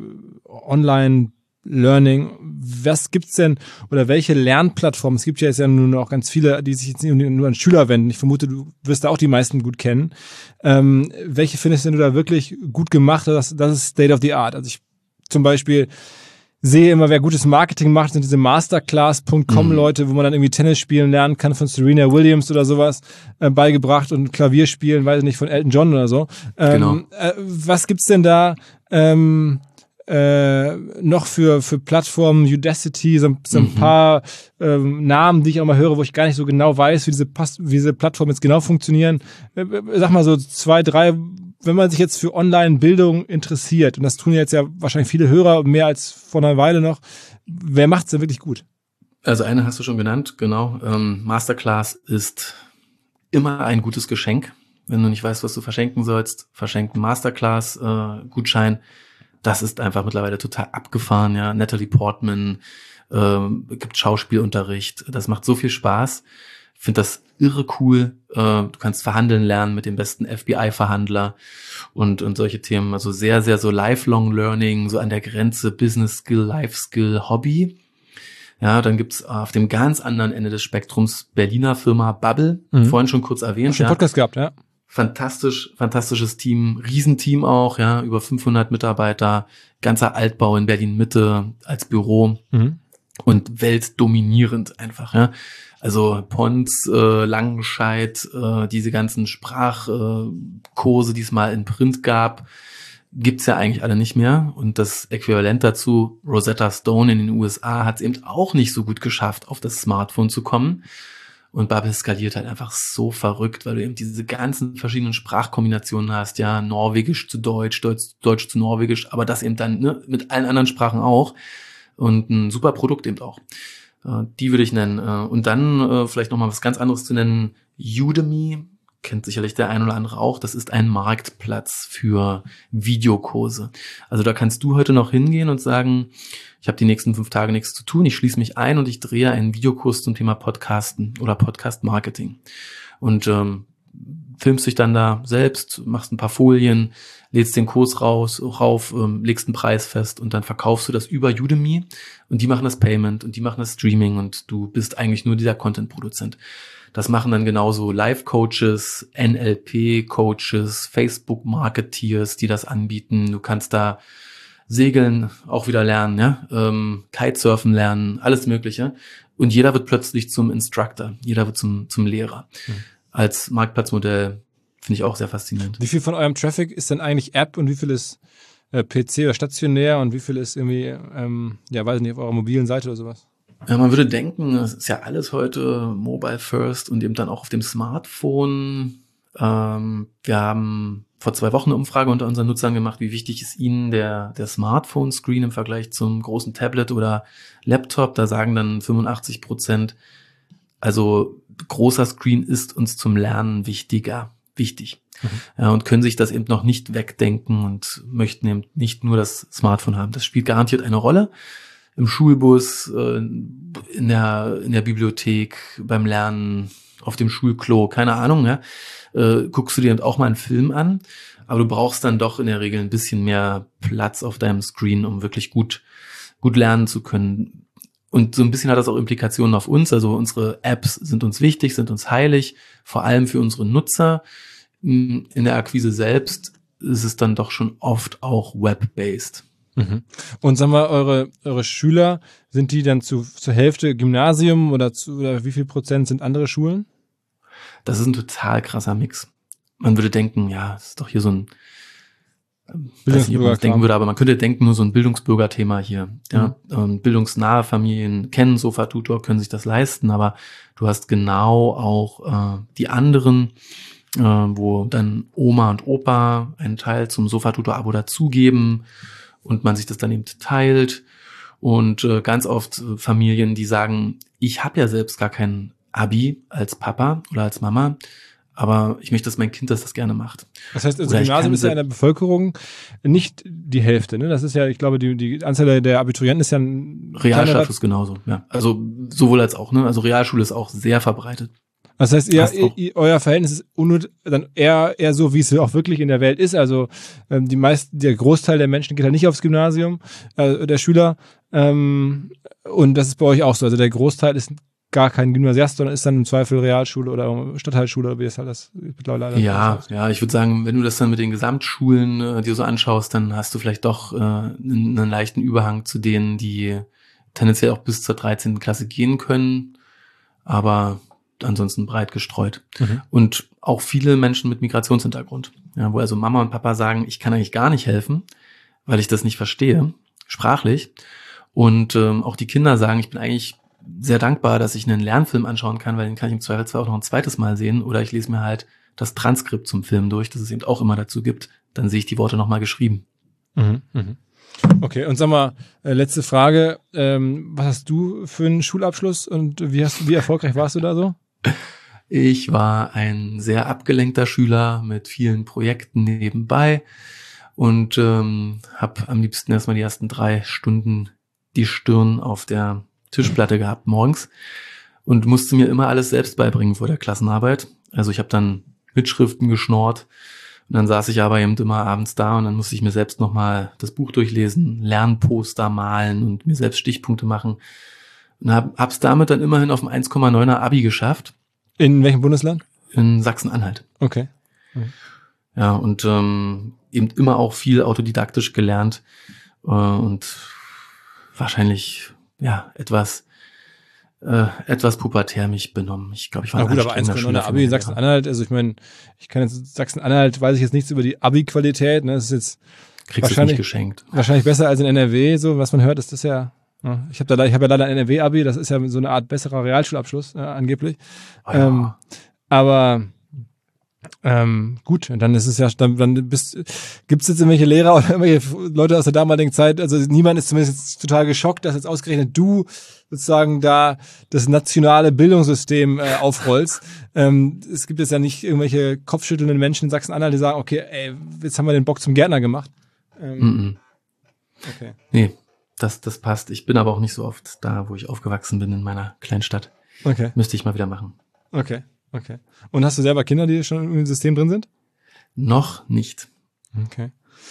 Online-Learning. Was gibt's denn oder welche Lernplattformen? Es gibt ja jetzt ja nun auch ganz viele, die sich jetzt nicht nur an Schüler wenden. Ich vermute, du wirst da auch die meisten gut kennen. Ähm, welche findest du da wirklich gut gemacht? Das, das ist State of the Art. Also ich zum Beispiel sehe immer, wer gutes Marketing macht, sind diese Masterclass Punkt com Mhm. Leute, wo man dann irgendwie Tennis spielen lernen kann von Serena Williams oder sowas äh, beigebracht und Klavier spielen, weiß ich nicht, von Elton John oder so. Ähm, Genau. äh, was gibt's denn da ähm, äh, noch für für Plattformen, Udacity, so, so ein Mhm. paar ähm, Namen, die ich auch mal höre, wo ich gar nicht so genau weiß, wie diese, Pas- wie diese Plattformen jetzt genau funktionieren. Äh, äh, sag mal so zwei, drei, wenn man sich jetzt für Online-Bildung interessiert, und das tun jetzt ja wahrscheinlich viele Hörer, mehr als vor einer Weile noch, wer macht's denn wirklich gut? Also eine hast du schon genannt, genau. Ähm, Masterclass ist immer ein gutes Geschenk. Wenn du nicht weißt, was du verschenken sollst, verschenk einen Masterclass-Gutschein. Das ist einfach mittlerweile total abgefahren. Ja, Natalie Portman ähm, gibt Schauspielunterricht. Das macht so viel Spaß. Ich finde das irre cool. Äh, du kannst verhandeln lernen mit dem besten F B I-Verhandler und und solche Themen. Also sehr, sehr so Lifelong Learning, so an der Grenze Business Skill, Life Skill, Hobby. Ja, dann gibt's auf dem ganz anderen Ende des Spektrums Berliner Firma Bubble, Mhm. vorhin schon kurz Hast erwähnt. du einen Ja. Podcast gehabt, ja? Fantastisch, fantastisches Team, Riesenteam auch, ja, über fünfhundert Mitarbeiter, ganzer Altbau in Berlin-Mitte als Büro Mhm. und weltdominierend einfach, ja. Also Pons, äh, Langenscheidt, äh, diese ganzen Sprachkurse, äh, Kurse, die es mal in Print gab, gibt's ja eigentlich alle nicht mehr. Und das Äquivalent dazu, Rosetta Stone in den U S A, hat es eben auch nicht so gut geschafft, auf das Smartphone zu kommen. Und Bubble skaliert halt einfach so verrückt, weil du eben diese ganzen verschiedenen Sprachkombinationen hast, ja, Norwegisch zu Deutsch, Deutsch, Deutsch zu Norwegisch, aber das eben dann ne, mit allen anderen Sprachen auch. Und ein super Produkt eben auch. Äh, die würde ich nennen. Äh, und dann äh, vielleicht nochmal was ganz anderes zu nennen. Udemy, kennt sicherlich der ein oder andere auch. Das ist ein Marktplatz für Videokurse. Also da kannst du heute noch hingehen und sagen, ich habe die nächsten fünf Tage nichts zu tun, ich schließe mich ein und ich drehe einen Videokurs zum Thema Podcasten oder Podcast-Marketing. Und ähm, filmst dich dann da selbst, machst ein paar Folien, lädst den Kurs raus, rauf, ähm, legst einen Preis fest und dann verkaufst du das über Udemy und die machen das Payment und die machen das Streaming und du bist eigentlich nur dieser Content-Produzent. Das machen dann genauso Live-Coaches, N L P-Coaches, Facebook-Marketeers, die das anbieten. Du kannst da Segeln auch wieder lernen, ja, ähm, Kitesurfen lernen, alles Mögliche. Und jeder wird plötzlich zum Instructor, jeder wird zum zum Lehrer. Mhm. Als Marktplatzmodell finde ich auch sehr faszinierend. Wie viel von eurem Traffic ist denn eigentlich App und wie viel ist äh, P C oder stationär und wie viel ist irgendwie, ähm, ja, weiß nicht, auf eurer mobilen Seite oder sowas? Ja, man würde denken, es ist ja alles heute Mobile First und eben dann auch auf dem Smartphone. Ähm, wir haben vor zwei Wochen eine Umfrage unter unseren Nutzern gemacht, wie wichtig ist ihnen der, der Smartphone-Screen im Vergleich zum großen Tablet oder Laptop. Da sagen dann fünfundachtzig Prozent, also großer Screen ist uns zum Lernen wichtiger, wichtig. Mhm. Ja, und können sich das eben noch nicht wegdenken und möchten eben nicht nur das Smartphone haben. Das spielt garantiert eine Rolle. Im Schulbus, äh, in der, in der Bibliothek, beim Lernen, auf dem Schulklo, keine Ahnung, ja, äh, guckst du dir auch mal einen Film an, aber du brauchst dann doch in der Regel ein bisschen mehr Platz auf deinem Screen, um wirklich gut, gut lernen zu können. Und so ein bisschen hat das auch Implikationen auf uns, also unsere Apps sind uns wichtig, sind uns heilig, vor allem für unsere Nutzer. In der Akquise selbst ist es dann doch schon oft auch web-based. Mhm. Und sagen wir, eure, eure Schüler, sind die dann zu, zur Hälfte Gymnasium oder zu, oder wie viel Prozent sind andere Schulen? Das ist ein total krasser Mix. Man würde denken, ja, das ist doch hier so ein, ich weiß nicht, ob man das denken würde, aber man könnte denken, nur so ein Bildungsbürgerthema hier. Ja, mhm. ähm, bildungsnahe Familien kennen SofaTutor, können sich das leisten, aber du hast genau auch äh, die anderen, äh, wo dann Oma und Opa einen Teil zum SofaTutor-Abo dazugeben und man sich das dann eben teilt. Und äh, ganz oft äh, Familien, die sagen, ich habe ja selbst gar kein Abi als Papa oder als Mama, aber ich möchte, dass mein Kind das, das gerne macht. Das heißt, also Gymnasium ist ja in der Bevölkerung nicht die Hälfte, ne? Das ist ja, ich glaube, die, die Anzahl der, der Abiturienten ist ja ein Realschulabschluss genauso, ja. Also sowohl als auch, ne? Also Realschule ist auch sehr verbreitet. Das heißt, ihr, ihr, ihr, euer Verhältnis ist unnötig, dann eher, eher so, wie es auch wirklich in der Welt ist. Also ähm, die meisten, der Großteil der Menschen geht halt nicht aufs Gymnasium, äh, der Schüler. Ähm, und das ist bei euch auch so. Also der Großteil ist gar kein Gymnasiast, sondern ist dann im Zweifel Realschule oder Stadtteilschule oder wie es halt das mittlerweile Ja, ja, ich würde sagen, wenn du das dann mit den Gesamtschulen äh, dir so anschaust, dann hast du vielleicht doch äh, einen, einen leichten Überhang zu denen, die tendenziell auch bis zur dreizehnten Klasse gehen können, aber ansonsten breit gestreut. Mhm. Und auch viele Menschen mit Migrationshintergrund, ja, wo also Mama und Papa sagen, ich kann eigentlich gar nicht helfen, weil ich das nicht verstehe, sprachlich. Und ähm, auch die Kinder sagen, ich bin eigentlich sehr dankbar, dass ich einen Lernfilm anschauen kann, weil den kann ich im Zweifelsfall auch noch ein zweites Mal sehen, oder ich lese mir halt das Transkript zum Film durch, das es eben auch immer dazu gibt. Dann sehe ich die Worte nochmal geschrieben. Mhm, mh. Okay, und sag mal, äh, letzte Frage. Ähm, was hast du für einen Schulabschluss und wie, hast, wie erfolgreich warst du da so? Ich war ein sehr abgelenkter Schüler mit vielen Projekten nebenbei und ähm, habe am liebsten erstmal die ersten drei Stunden die Stirn auf der Tischplatte gehabt morgens und musste mir immer alles selbst beibringen vor der Klassenarbeit. Also ich habe dann Mitschriften geschnort und dann saß ich aber eben immer abends da und dann musste ich mir selbst nochmal das Buch durchlesen, Lernposter malen und mir selbst Stichpunkte machen. Und hab, hab's damit dann immerhin auf dem eins Komma neuner Abi geschafft. In welchem Bundesland? In Sachsen-Anhalt. Okay. Mhm. Ja, und ähm, eben immer auch viel autodidaktisch gelernt äh, und wahrscheinlich ja etwas äh, etwas pubertär mich benommen. Ich glaube, ich war ein gut, aber eins Komma neuner Abi in Sachsen-Anhalt, also ich meine, ich kann jetzt Sachsen-Anhalt, weiß ich jetzt nichts über die Abi-Qualität, ne, das ist jetzt Kriegst wahrscheinlich nicht geschenkt. Wahrscheinlich besser als in N R W, so was man hört, ist das ja, ja ich habe da ich habe ja leider ein N R W-Abi, das ist ja so eine Art besserer Realschulabschluss äh, angeblich. Oh ja. ähm, aber Ähm, gut, und dann ist es ja, dann, dann bist, gibt's jetzt irgendwelche Lehrer oder irgendwelche Leute aus der damaligen Zeit, also niemand ist zumindest jetzt total geschockt, dass jetzt ausgerechnet du sozusagen da das nationale Bildungssystem äh, aufrollst. ähm, es gibt jetzt ja nicht irgendwelche kopfschüttelnden Menschen in Sachsen-Anhalt, die sagen, okay, ey, jetzt haben wir den Bock zum Gärtner gemacht. Ähm, Mm-mm. Okay. Nee, das, das passt. Ich bin aber auch nicht so oft da, wo ich aufgewachsen bin in meiner Kleinstadt. Okay. Müsste ich mal wieder machen. Okay. Okay. Und hast du selber Kinder, die schon im System drin sind? Noch nicht. Okay.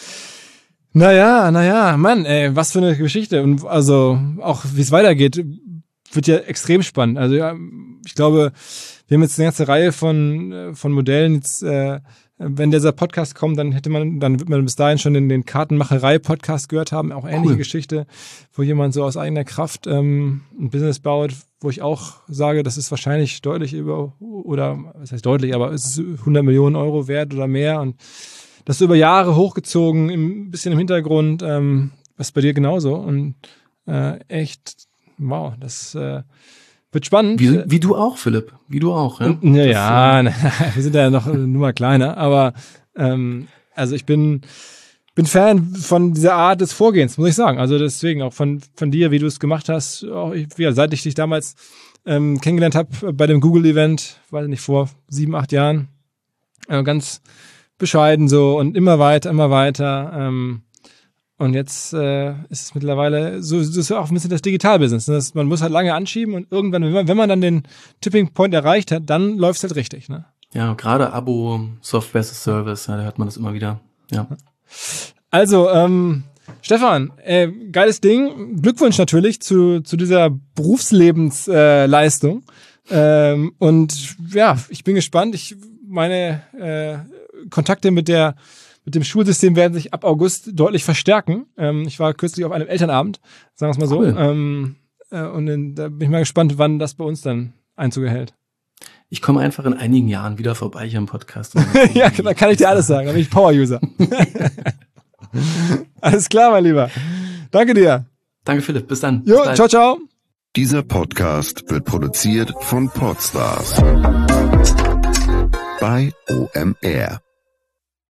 Naja, naja, Mann, ey, was für eine Geschichte. Und also auch wie es weitergeht, wird ja extrem spannend. Also ja, ich glaube, wir haben jetzt eine ganze Reihe von von Modellen. Jetzt, äh, wenn dieser Podcast kommt, dann hätte man, dann wird man bis dahin schon den, den Kartenmacherei-Podcast gehört haben. Auch ähnliche cool. Geschichte, wo jemand so aus eigener Kraft ähm, ein Business baut, wo ich auch sage, das ist wahrscheinlich deutlich über, oder was heißt deutlich, aber es ist hundert Millionen Euro wert oder mehr und das über Jahre hochgezogen, ein bisschen im Hintergrund, ähm, was bei dir genauso und äh, echt, wow, das äh, wird spannend. Wie, wie du auch, Philipp, wie du auch. Ja, ja, ja wir sind ja noch nur mal kleiner, aber ähm, also ich bin bin Fan von dieser Art des Vorgehens, muss ich sagen. Also deswegen auch von von dir, wie du es gemacht hast. Auch ich, ja, seit ich dich damals ähm, kennengelernt habe bei dem Google-Event, weiß nicht, vor sieben, acht Jahren, äh, ganz bescheiden so und immer weiter, immer weiter. Ähm, und jetzt äh, ist es mittlerweile so, so ist auch ein bisschen das Digital-Business. Ne? Das, man muss halt lange anschieben und irgendwann, wenn man, wenn man dann den Tipping Point erreicht hat, dann läuft es halt richtig. Ne? Ja, gerade Abo, Software as a Service, ja, da hört man das immer wieder. Ja. Also, ähm, Stefan, äh, geiles Ding. Glückwunsch natürlich zu, zu dieser Berufslebensleistung. Äh, ähm, und ja, ich bin gespannt. Ich, meine äh, Kontakte mit der mit dem Schulsystem werden sich ab August deutlich verstärken. Ähm, ich war kürzlich auf einem Elternabend, sagen wir es mal so. Cool. Ähm, äh, und in, da bin ich mal gespannt, wann das bei uns dann Einzug erhält. Ich komme einfach in einigen Jahren wieder vorbei hier im Podcast. Ja, da kann ich dir alles sagen. Da bin ich Power-User. Alles klar, mein Lieber. Danke dir. Danke, Philipp. Bis dann. Jo, Bis ciao, ciao. Dieser Podcast wird produziert von Podstars bei O M R.